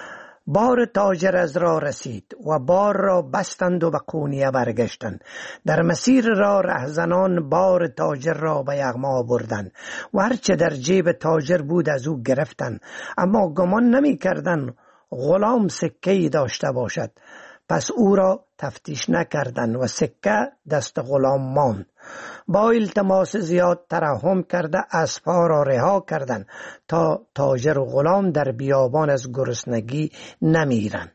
بار تاجر از راه رسید و بار را بستند و به قونیه برگشتند. در مسیر راه رهزنان بار تاجر را به یغما بردند و هرچه در جیب تاجر بود از او گرفتند، اما گمان نمی کردند غلام سکه‌ای داشته باشد. پس او را تفتیش نکردند و سکه دست غلام ماند. با التماس زیاد ترحم کرده اسب‌ها را رها کردند تا تاجر و غلام در بیابان از گرسنگی نمیرند.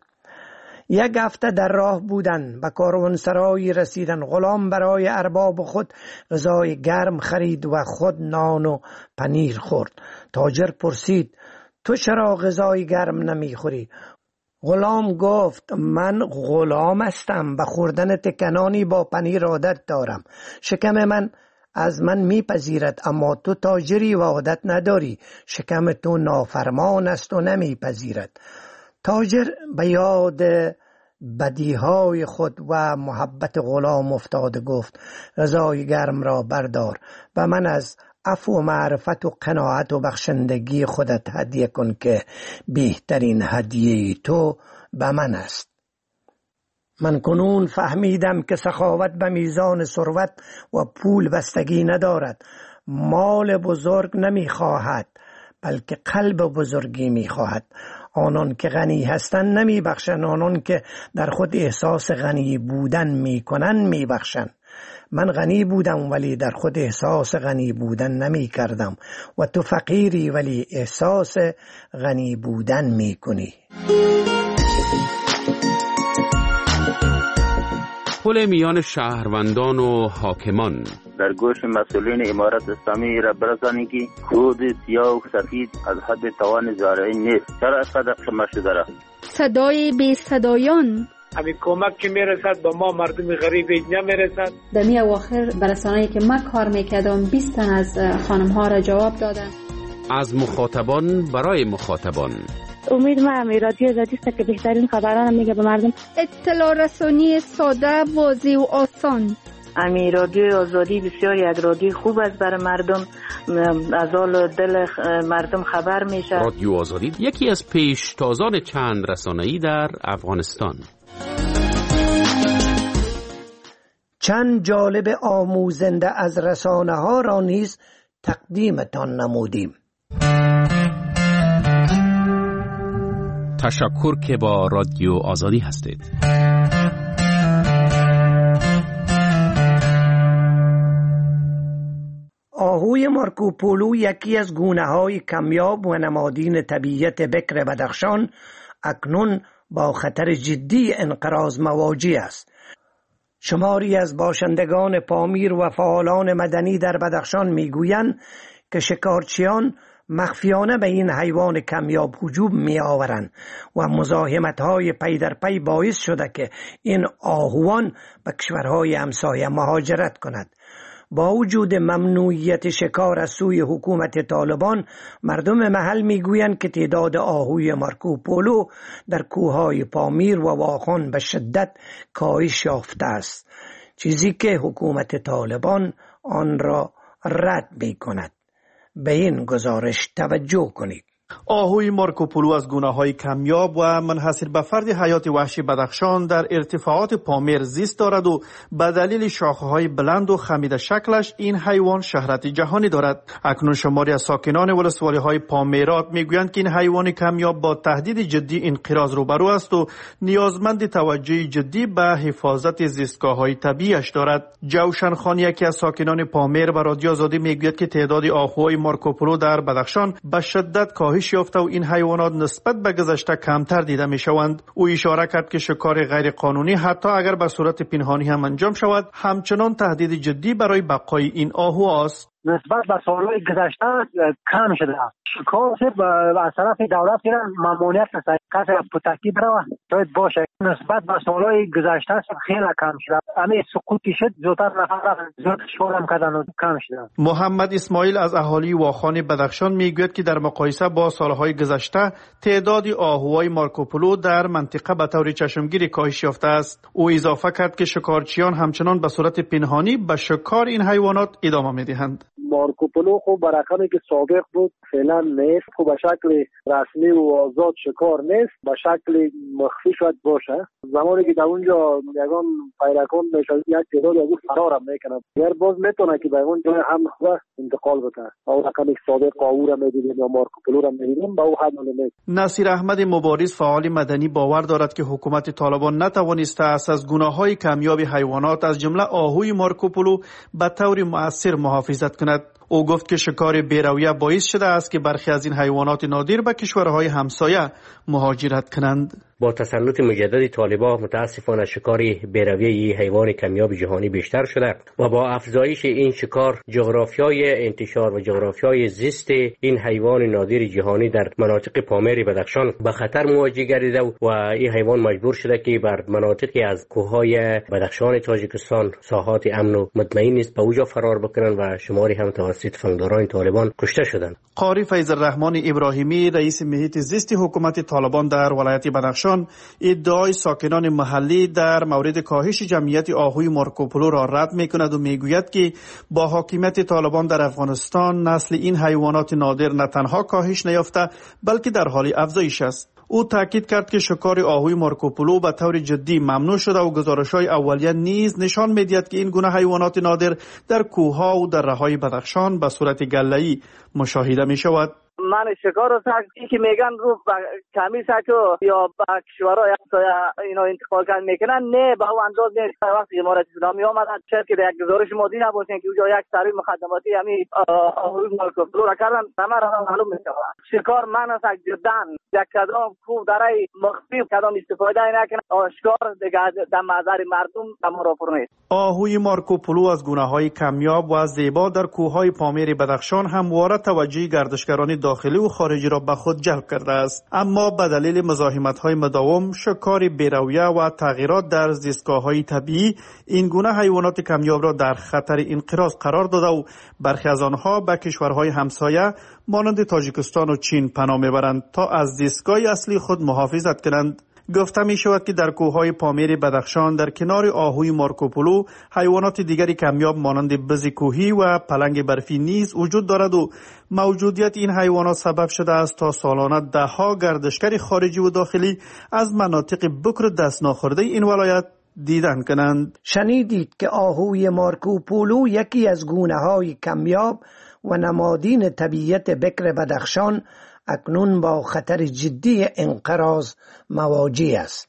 1 هفته در راه بودند، به کاروانسرایی رسیدند. غلام برای ارباب خود غذای گرم خرید و خود نان و پنیر خورد. تاجر پرسید: تو چرا غذای گرم نمیخوری؟ غلام گفت: من غلام هستم، به خوردن تکنانی با پنیر عادت دارم. شکم من از من میپذیرد، اما تو تاجری و عادت نداری. شکم تو نافرمان است و نمیپذیرد. تاجر به یاد بدیهای خود و محبت غلام افتاد و گفت: غذای گرم را بردار و من از عفو و معرفت و قناعت و بخشندگی خودت هدیه کن که بهترین هدیه تو به من است. من کنون فهمیدم که سخاوت به میزان ثروت و پول بستگی ندارد. مال بزرگ نمیخواهد بلکه قلب بزرگی میخواهد. آنان که غنی هستند نمیبخشند، آنان که در خود احساس غنی بودن میکنند میبخشند. من غنی بودم ولی در خود احساس غنی بودن نمی کردم و تو فقیری ولی احساس غنی بودن می کنی.
پل میان شهروندان و حاکمان.
در گوش مسئولین امارت اسلامی را برسانید که خود سیاه و سفید از حد توان زارعی نیست. چرا اینقدر قیمت شده را؟
صدای بی صدایان.
همین کمک که میرسد به ما مردم غریب نمیرسد.
در می اواخر برسانه‌ای که من کار میکردم 20 تن از خانم ها را جواب دادن.
از مخاطبان برای مخاطبان.
امید من رادیو آزادی است که بهترین خبران میگه به مردم.
اطلاع رسانی ساده، واضح و آسان.
رادیو آزادی بسیار یک رادیو خوب است برای مردم، از حال دل مردم خبر میشه.
رادیو آزادی یکی از پیشتازان چند رسانه‌ای در افغانستان.
چند جالب آموزنده از رسانه ها را نیز تقدیمتان نمودیم.
تشکر که با رادیو آزادی هستید.
آهوی مارکوپولو یکی از گونه‌های کمیاب و نمادین طبیعت بکر بدخشان اکنون با خطر جدی انقراض مواجه است. شماری از باشندگان پامیر و فعالان مدنی در بدخشان میگویند که شکارچیان مخفیانه به این حیوان کمیاب هجوم می آورند و مزاحمت‌های پی در پی باعث شده که این آهوان به کشورهای همسایه مهاجرت کند. با وجود ممنوعیت شکار از سوی حکومت طالبان، مردم محل میگویند که تعداد آهوی مارکوپولو در کوههای پامیر و واخان به شدت کاهش یافته است، چیزی که حکومت طالبان آن را رد می کند. به این گزارش توجه کنید.
آهوی مارکوپولو از گونه‌های کمیاب و منحصر به فرد حیات وحشی بدخشان در ارتفاعات پامیر زیست دارد و به دلیل شاخه‌های بلند و خمیده شکلش این حیوان شهرت جهانی دارد. اکنون شماری از ساکنان ولسوالی‌های پامیرات میگویند که این حیوان کمیاب با تهدید جدی انقراض روبرو است و نیازمند توجه جدی به حفاظت زیستگاه‌های طبیعیش دارد. جوشن خان، یکی از ساکنان پامیر، به رادیو آزادی میگوید که تعداد آهوهای مارکوپولو در بدخشان به شدت کاهش یافته و این حیوانات نسبت به گذشته کمتر دیده می شوند. او اشاره کرد که شکار غیر قانونی حتی اگر به صورت پنهانی هم انجام شود همچنان تهدید جدی برای بقای این آهو است.
نسبت به سالهای گذشته کم شده. شکار از طرف دولت ممنوعیت است. کسی پتکی بروه باید باشه. نسبت به سالهای گذشته خیلی کم شده. همه سقوطی شد، زودتر نفر زیاد شکار هم کردن و کم شده.
محمد اسماعیل از اهالی واخان بدخشان میگوید که در مقایسه با سالهای گذشته تعداد آهوهای مارکوپولو در منطقه به طور چشمگیری کاهش یافته است. او اضافه کرد که شکارچیان همچنان به صورت پنهانی به شکار این حیوانات ادامه میدهند.
مارکوپولو خب برقمی که سابق بود فعلا نیست. خب به شکل رسمی و آزاد شکار نیست، به شکل مخفی شاید باشه. زمانی که در اونجا یگان پیرکان میشه یک تعداد از او فرار هم میکنه، اگر باز میتونه که به اون جای هم انتقال بده. او رقمی که سابق آهو را میدیدیم یا مارکوپولو را میدیدیم به او حد نیست.
نصیر احمد مبارز، فعال مدنی، باور دارد که حکومت طالبان نتوانسته است از گونه‌های کمیاب حیوانات از جمله آهوی مارکوپولو به طور مؤثر محافظت کند. او گفت که شکار بی‌رویه باعث شده است که برخی از این حیوانات نادر به کشورهای همسایه مهاجرت کنند.
با تسلط مجدد طالبان متاسفانه شکار بی‌رویه حیوان کمیاب جهانی بیشتر شده و با افزایش این شکار جغرافیای انتشار و جغرافیای زیست این حیوان نادر جهانی در مناطق پامیر بدخشان به خطر مواجه گردیده و این حیوان مجبور شده که بر مناطقی از کوههای بدخشان تاجیکستان ساحات امن و مطمئن نیست به اوجا فرار بکنند و شماری هم توسط فنگداران طالبان کشته شدند.
قاری فیض الرحمن ابراهیمی، رئیس محیط زیست حکومت طالبان در ولایت بدخشان، ادعای ساکنان محلی در مورد کاهش جمعیت آهوی مارکوپولو را رد می‌کند و میگوید که با حاکمیت طالبان در افغانستان نسل این حیوانات نادر نه تنها کاهش نیافته بلکه در حال افزایش است. او تاکید کرد که شکار آهوی مارکوپولو به طور جدی ممنوع شده و گزارش‌های اولیه نیز نشان می‌دهد که این گونه حیوانات نادر در کوه‌ها و دره‌های بدخشان به صورت گله‌ای مشاهده می‌شود.
من شکار رو که میگن رو کمی سکو یا با کشورهای اینا انتقال کردن میکنن، نه به اون انداز نیست. وقتی امارات اسلامی آمدن شاید که یک گزارش مادی نباشین که اونجا یک سری مخدماتی همین آهوی مارکوپولو را کردن، همه را معلوم میشه. شکار من از جدا یک کدام خوب درای مخفی کدام استفاده نکنه، آشکار دیگه در نظر مردم تمام نیست.
آهوی مارکوپولو از گونه‌های کمیاب و زیبا در کوههای پامیر بدخشان همواره توجه گردشگران داخلی و خارجی را به خود جلب کرده است، اما به دلیل مزاحمت‌های مداوم، شکار بی‌رویه و تغییرات در زیستگاه‌های طبیعی این گونه حیوانات کمیاب را در خطر انقراض قرار داده و برخی از آنها به کشورهای همسایه مانند تاجیکستان و چین پناه میبرند تا از زیستگاه اصلی خود محافظت کنند. گفته می شود که در کوههای پامیر بدخشان در کنار آهوی مارکوپولو حیوانات دیگری کمیاب مانند بز کوهی و پلنگ برفی نیز وجود دارد و موجودیت این حیوانات سبب شده است تا سالانه دهها گردشگر خارجی و داخلی از مناطق بکر دست ناخورده این ولایت دیدن کنند.
شنیدید که آهوی مارکوپولو یکی از گونه‌های کمیاب و نمادین طبیعت بکر بدخشان اکنون با خطر جدی انقراض مواجه است.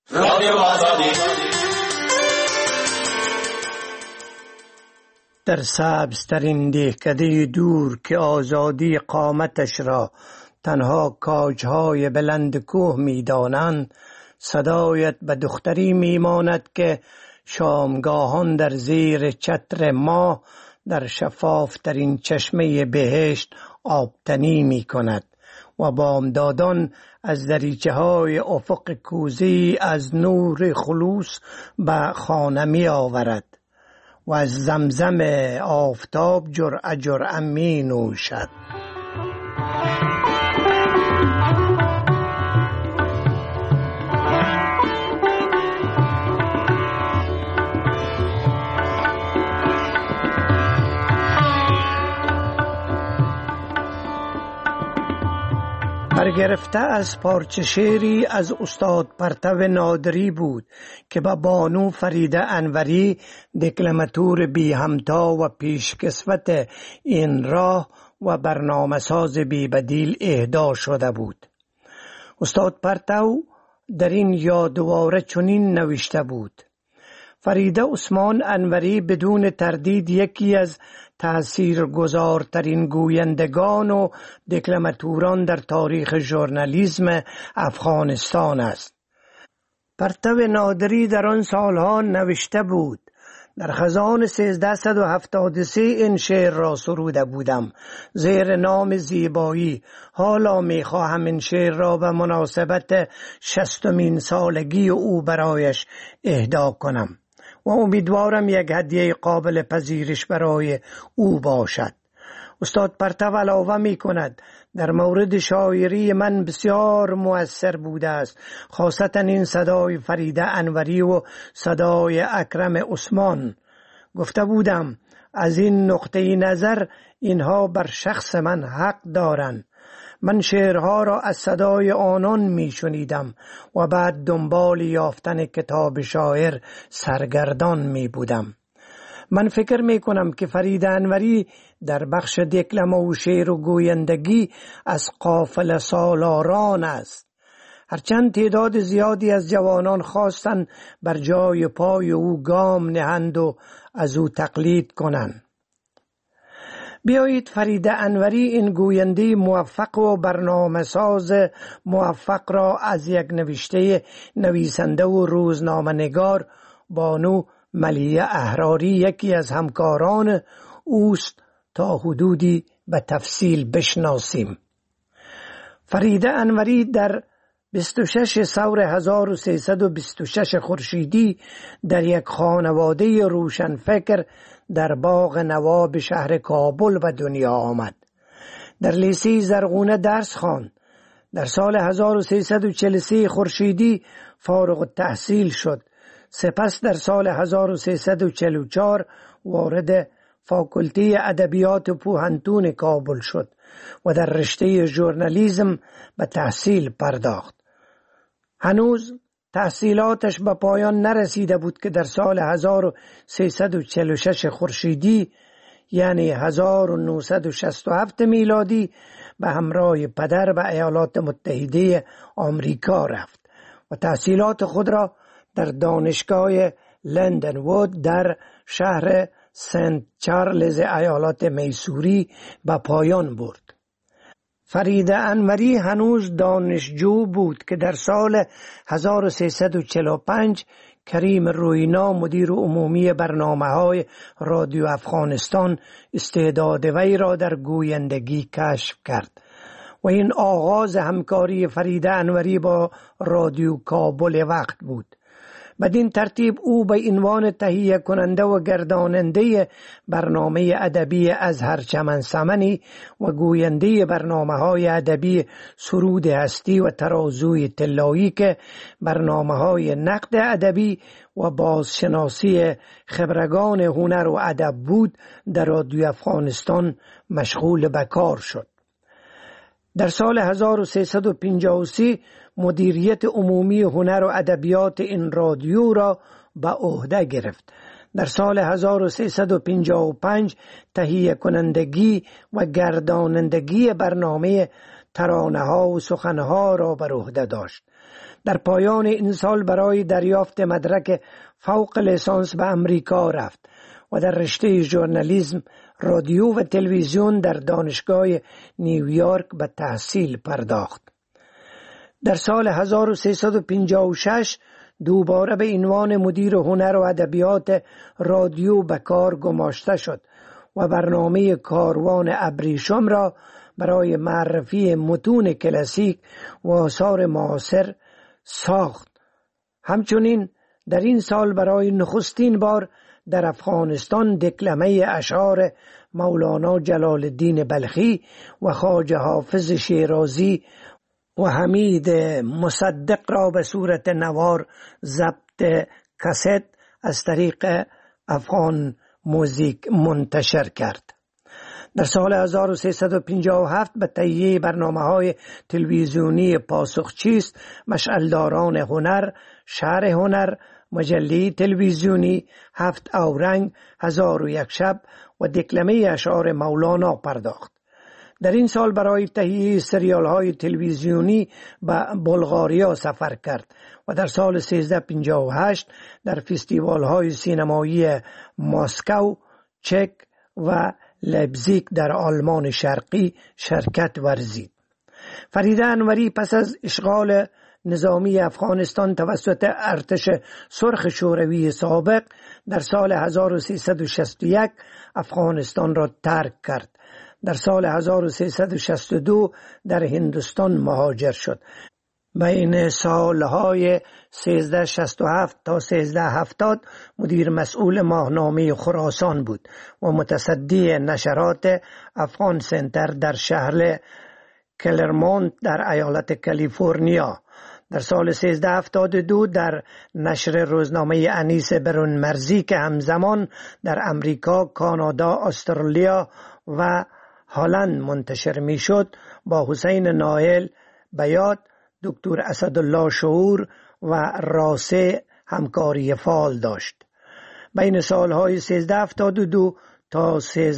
در سبزترین دهکده دور که آزادی قامتش را تنها کاجهای بلند کوه می‌دانند، صدایت به دختری میماند که شامگاهان در زیر چتر ماه در شفافترین چشمه بهشت آبتنی می کند و بامدادان از دریچه های افق کوزی از نور خلوص به خانه می آورد و از زمزم آفتاب جرعه جرعه می نوشد. برگرفته از پارچه شعری از استاد پرتو نادری بود که با بانو فریده انوری دکلماتور بی همتا و پیشکسوت این راه و برنامه ساز بی بدیل اهدا شده بود. استاد پرتو در این یادواره چنین نوشته بود: فریده عثمان انوری بدون تردید یکی از تأثیرگذارترین گویندگان و دکلماتوران در تاریخ ژورنالیسم افغانستان است. پرتو نادری در آن سالها نوشته بود: در خزان 1373 این شعر را سروده بودم زیر نام زیبایی. حالا می خواهم این شعر را به مناسبت 60مین سالگی او برایش اهدا کنم و امیدوارم یک هدیه قابل پذیرش برای او باشد. استاد پرتو علاوه می کند: در مورد شاعری من بسیار مؤثر بوده است، خاصتا این صدای فریده انوری و صدای اکرم عثمان. گفته بودم از این نقطه نظر اینها بر شخص من حق دارند. من شعرها را از صدای آنان می شنیدم و بعد دنبال یافتن کتاب شاعر سرگردان می بودم. من فکر می کنم که فریده انوری در بخش دکلمه و شعر و گویندگی از قافله سالاران است. هرچند تعداد زیادی از جوانان خواستند بر جای پای او گام نهند و از او تقلید کنند. بیایید فریده انوری این گوینده موفق و برنامه ساز موفق را از یک نوشته نویسنده و روزنامه نگار بانو ملیه احراری یکی از همکاران اوست تا حدودی به تفصیل بشناسیم. فریده انوری در 26 ثور 1326 خورشیدی در یک خانواده روشنفکر در باغ نواب شهر کابل به دنیا آمد. در لیسه زرغونه درس خواند. در سال 1343 خورشیدی فارغ التحصیل شد. سپس در سال 1344 وارد فاکولته ادبیات پوهنتون کابل شد و در رشته ژورنالیسم به تحصیل پرداخت. هنوز تحصیلاتش به پایان نرسیده بود که در سال 1346 خورشیدی یعنی 1967 میلادی به همراه پدر به ایالات متحده آمریکا رفت و تحصیلات خود را در دانشگاه لندن وود در شهر سنت چارلز ایالات میسوری به پایان برد. فریده انوری هنوز دانشجو بود که در سال 1345 کریم روینا مدیر عمومی برنامه‌های رادیو افغانستان استعداد وی را در گویندگی کشف کرد و این آغاز همکاری فریده انوری با رادیو کابل وقت بود. بدین ترتیب او به عنوان تهیه کننده و گرداننده برنامه ادبی ازهر چمن سمنی و گوینده برنامه‌های ادبی سرود هستی و ترازوی طلایی که برنامه‌های نقد ادبی و بازشناسی خبرگان هنر و ادب بود در رادیو افغانستان مشغول به کار شد. در سال 1353 مدیریت عمومی هنر و ادبیات این رادیو را به عهده گرفت. در سال 1355 تهیه کنندگی و گردانندگی برنامه ترانه‌ها و سخنها را بر عهده داشت. در پایان این سال برای دریافت مدرک فوق لیسانس به امریکا رفت و در رشته ژورنالیسم رادیو و تلویزیون در دانشگاه نیویورک به تحصیل پرداخت. در سال 1356 دوباره به عنوان مدیر هنر و ادبیات رادیو به کار گماشته شد و برنامه کاروان ابریشم را برای معرفی متون کلاسیک و آثار معاصر ساخت. همچنین در این سال برای نخستین بار در افغانستان دکلمه اشعار مولانا جلال الدین بلخی و خواجه حافظ شیرازی و حمید مصدق را به صورت نوار ضبط کاست از طریق افغان موزیک منتشر کرد. در سال 1357 به تهیه برنامه‌های تلویزیونی پاسخچیست، مشعلداران هنر، شهر هنر، مجله تلویزیونی، 7 اورنگ، 1001 شب و دکلمه اشعار مولانا پرداخت. در این سال برای تهیه سریال های تلویزیونی به بلغاریا سفر کرد و در سال 1358 در فستیوال های سینمایی مسکو، چک و لایپزیگ در آلمان شرقی شرکت ورزید. فرید انوری پس از اشغال نظامی افغانستان توسط ارتش سرخ شوروی سابق در سال 1361 افغانستان را ترک کرد. در سال 1362 در هندوستان مهاجر شد. بین سالهای 1367 تا 1370 مدیر مسئول ماهنامه خراسان بود و متصدی نشرات افغان سنتر در شهر کلرمونت در ایالت کالیفرنیا. در سال 1372 در نشر روزنامه انیس برونمرزی که همزمان در امریکا، کانادا، استرالیا و هلند منتشر می شد با حسین نایل بیات، دکتر اسدالله شعور و راسه همکاری فعال داشت. بین سالهای 1372 تا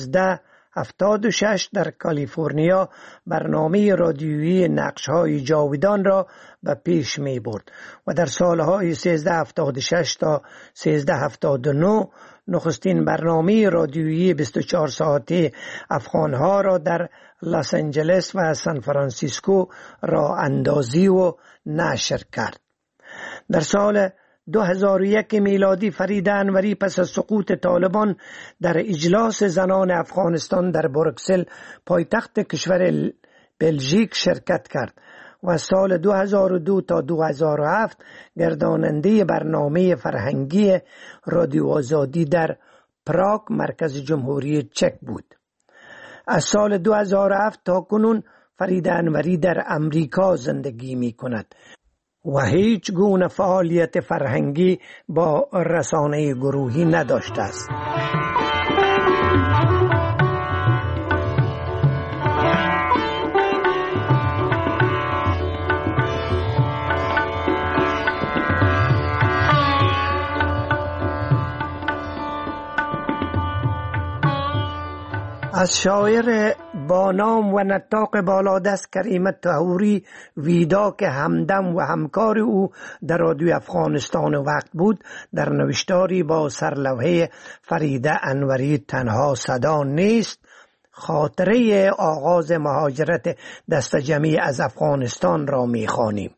1376 در کالیفرنیا برنامه رادیویی نقش‌های جاویدان را به پیش می برد و در سالهای 1376 تا 1379 نخستین برنامه رادیویی 24 ساعته افغانها را در لس آنجلس و سان فرانسیسکو راه اندازی و نشر کرد. در سال 2001 میلادی فرید انوری پس از سقوط طالبان در اجلاس زنان افغانستان در بروکسل پایتخت کشور بلژیک شرکت کرد و سال 2002 تا 2007 گرداننده برنامه فرهنگی رادیو آزادی در پراگ مرکز جمهوری چک بود. از سال 2007 تا کنون فرید انوری در امریکا زندگی می کند و هیچ گونه فعالیت فرهنگی با رسانه گروهی نداشته است. از شاعر با نام و نطاق بالادست کریم طهوری ویدا که همدم و همکار او در رادیو افغانستان وقت بود در نوشتاری با سرلوحه فرید انوری تنها صدا نیست خاطره آغاز مهاجرت دست جمعی از افغانستان را می‌خوانیم.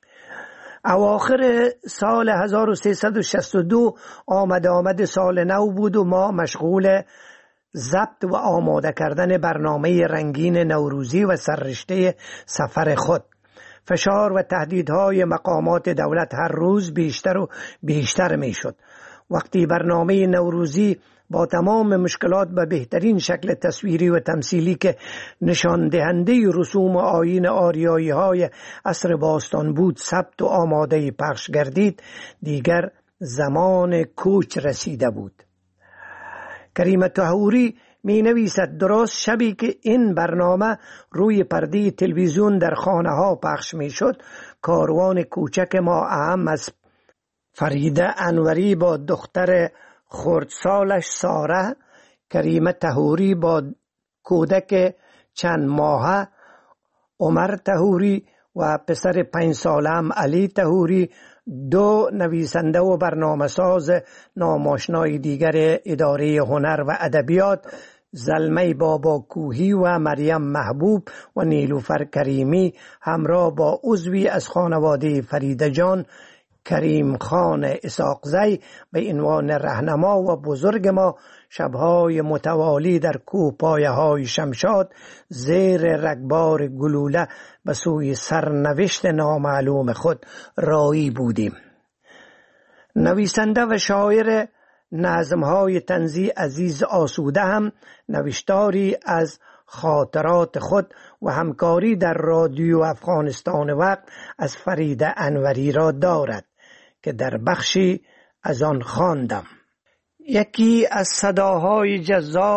اواخر سال 1362 آمد سال نو بود و ما مشغول ضبط و آماده کردن برنامه رنگین نوروزی و سررشته سفر خود. فشار و تهدیدهای مقامات دولت هر روز بیشتر و بیشتر می شد. وقتی برنامه نوروزی با تمام مشکلات به بهترین شکل تصویری و تمثیلی که نشان دهنده رسوم آیین آریایی های عصر باستان بود ثبت و آماده پخش گردید، دیگر زمان کوچ رسیده بود. کریم طهوری می نویسد درست شبی که این برنامه روی پرده تلویزیون در خانه ها پخش می شد، کاروان کوچک ما اهم از فرید انوری با دختر خردسالش ساره، کریم طهوری با کودک چند ماهه عمر طهوری و پسر 5 سالم علی طهوری، 2 نویسنده و برنامه ساز ناماشنای دیگر اداره هنر و ادبیات، زلمه بابا کوهی و مریم محبوب و نیلوفر کریمی همراه با عضوی از خانواده فریده جان، کریم خان اسحاقزی به عنوان راهنما و بزرگ ما شبهای متوالی در کوهپایه های شمشاد زیر رگبار گلوله به سوی سرنوشت نامعلوم خود رایی بودیم. نویسنده و شاعر نظمهای طنزی عزیز آسوده هم نوشتاری از خاطرات خود و همکاری در رادیو افغانستان وقت از فرید انوری را دارد که در بخشی از آن خواندم. یکی از صداهای جذاب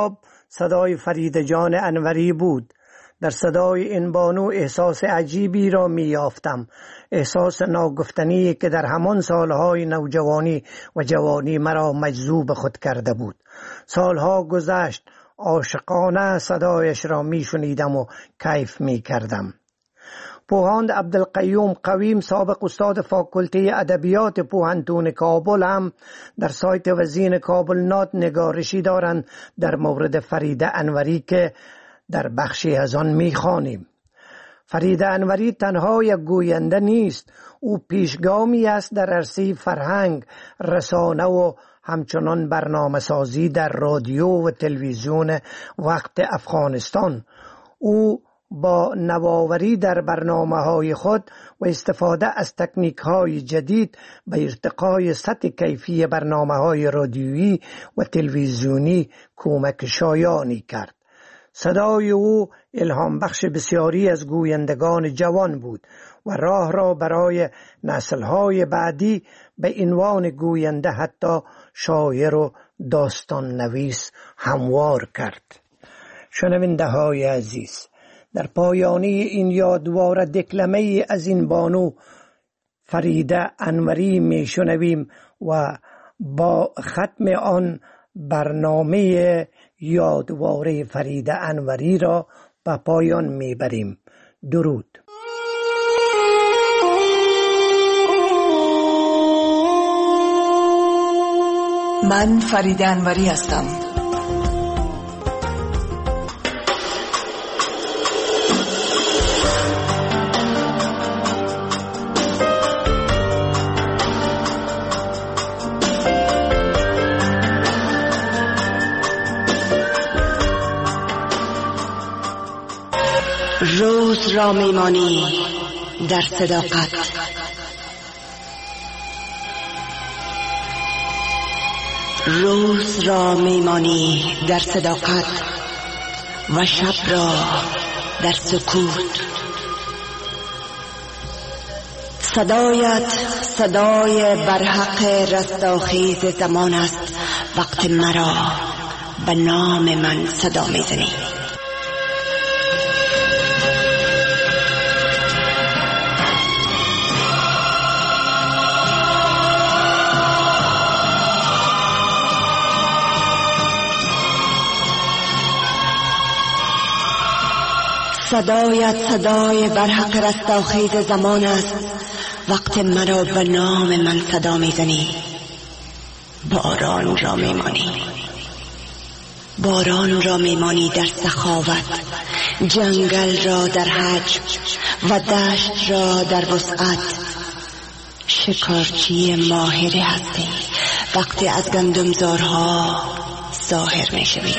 صدای فرید جان انوری بود. در صدای این بانو احساس عجیبی را می یافتم، احساس ناگفتنی که در همان سالهای نوجوانی و جوانی مرا مجذوب خود کرده بود. سالها گذشت، عاشقانه صدایش را می شنیدم و کیف می کردم. پوهاند عبدالقیوم قویم، سابق استاد فاکولته ادبیات پوهنتون کابل، هم در سایت وزین کابل نات نگارشی دارند در مورد فرید انوری که در بخشی از آن می‌خوانیم. فرید انوری تنها یک گوینده نیست، او پیشگامی است در عرصه فرهنگ، رسانه و همچنان برنامه سازی در رادیو و تلویزیون وقت افغانستان. او با نوآوری در برنامه‌های خود و استفاده از تکنیک‌های جدید به ارتقای سطح کیفی برنامه‌های رادیویی و تلویزیونی کمک شایانی کرد. صدای او الهام بخش بسیاری از گویندگان جوان بود و راه را برای نسل‌های بعدی به عنوان گوینده حتی شاعر و داستان نویس هموار کرد. شنونده‌های عزیز، در پایانی این یادوار دکلمه از این بانو فریده انوری می شنویم و با ختم آن برنامه یادوار فریده انوری را به پایان می بریم. درود.
من فریده انوری هستم.
روز را میمانی در صداقت، روز را میمانی در صداقت و شب را در سکوت. صدایت صدای برحق رستاخیز زمان است، وقت مرا به نام من صدا میزنی. صدایت صدای برحق رستاخیز زمان است، وقت مرا به نام من صدا میزنی. باران را میمانی، باران را میمانی در سخاوت، جنگل را در حجم و دشت را در وسعت. شکارچی ماهر هستی وقتی از گندمزارها ظاهر میشوی.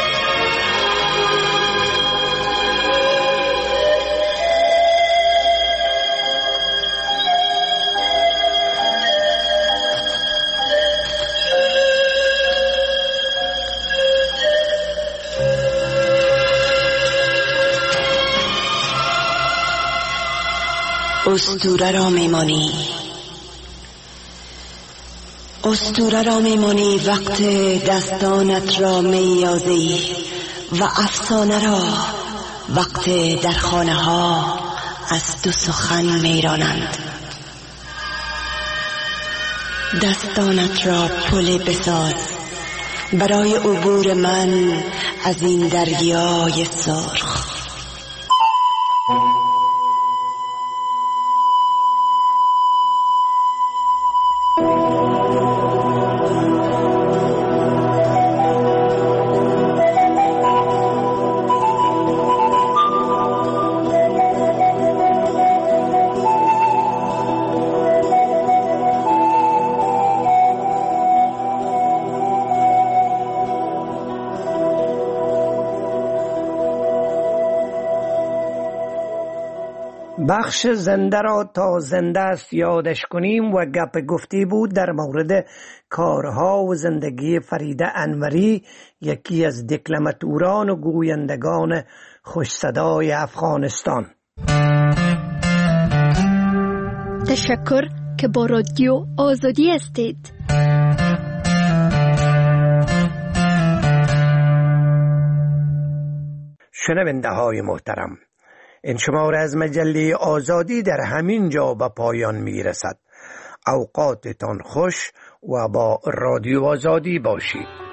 اسطوره را میمانی، اسطوره را میمانی وقت دستانت را میازی و افسانه را وقت در خانه ها از تو سخن میرانند. دستانت را پل بساز برای عبور من از این دریای سرخ.
بخش زنده را تا زنده است یادش کنیم و گپ گفتی بود در مورد کارها و زندگی فریده انوری، یکی از دکلماتوران و گویندگان خوش صدای افغانستان.
تشکر که با رادیو آزادی هستید.
شنونده های محترم، این شماره از مجله آزادی در همین جا به پایان می رسد. اوقاتتان خوش و با رادیو آزادی باشید.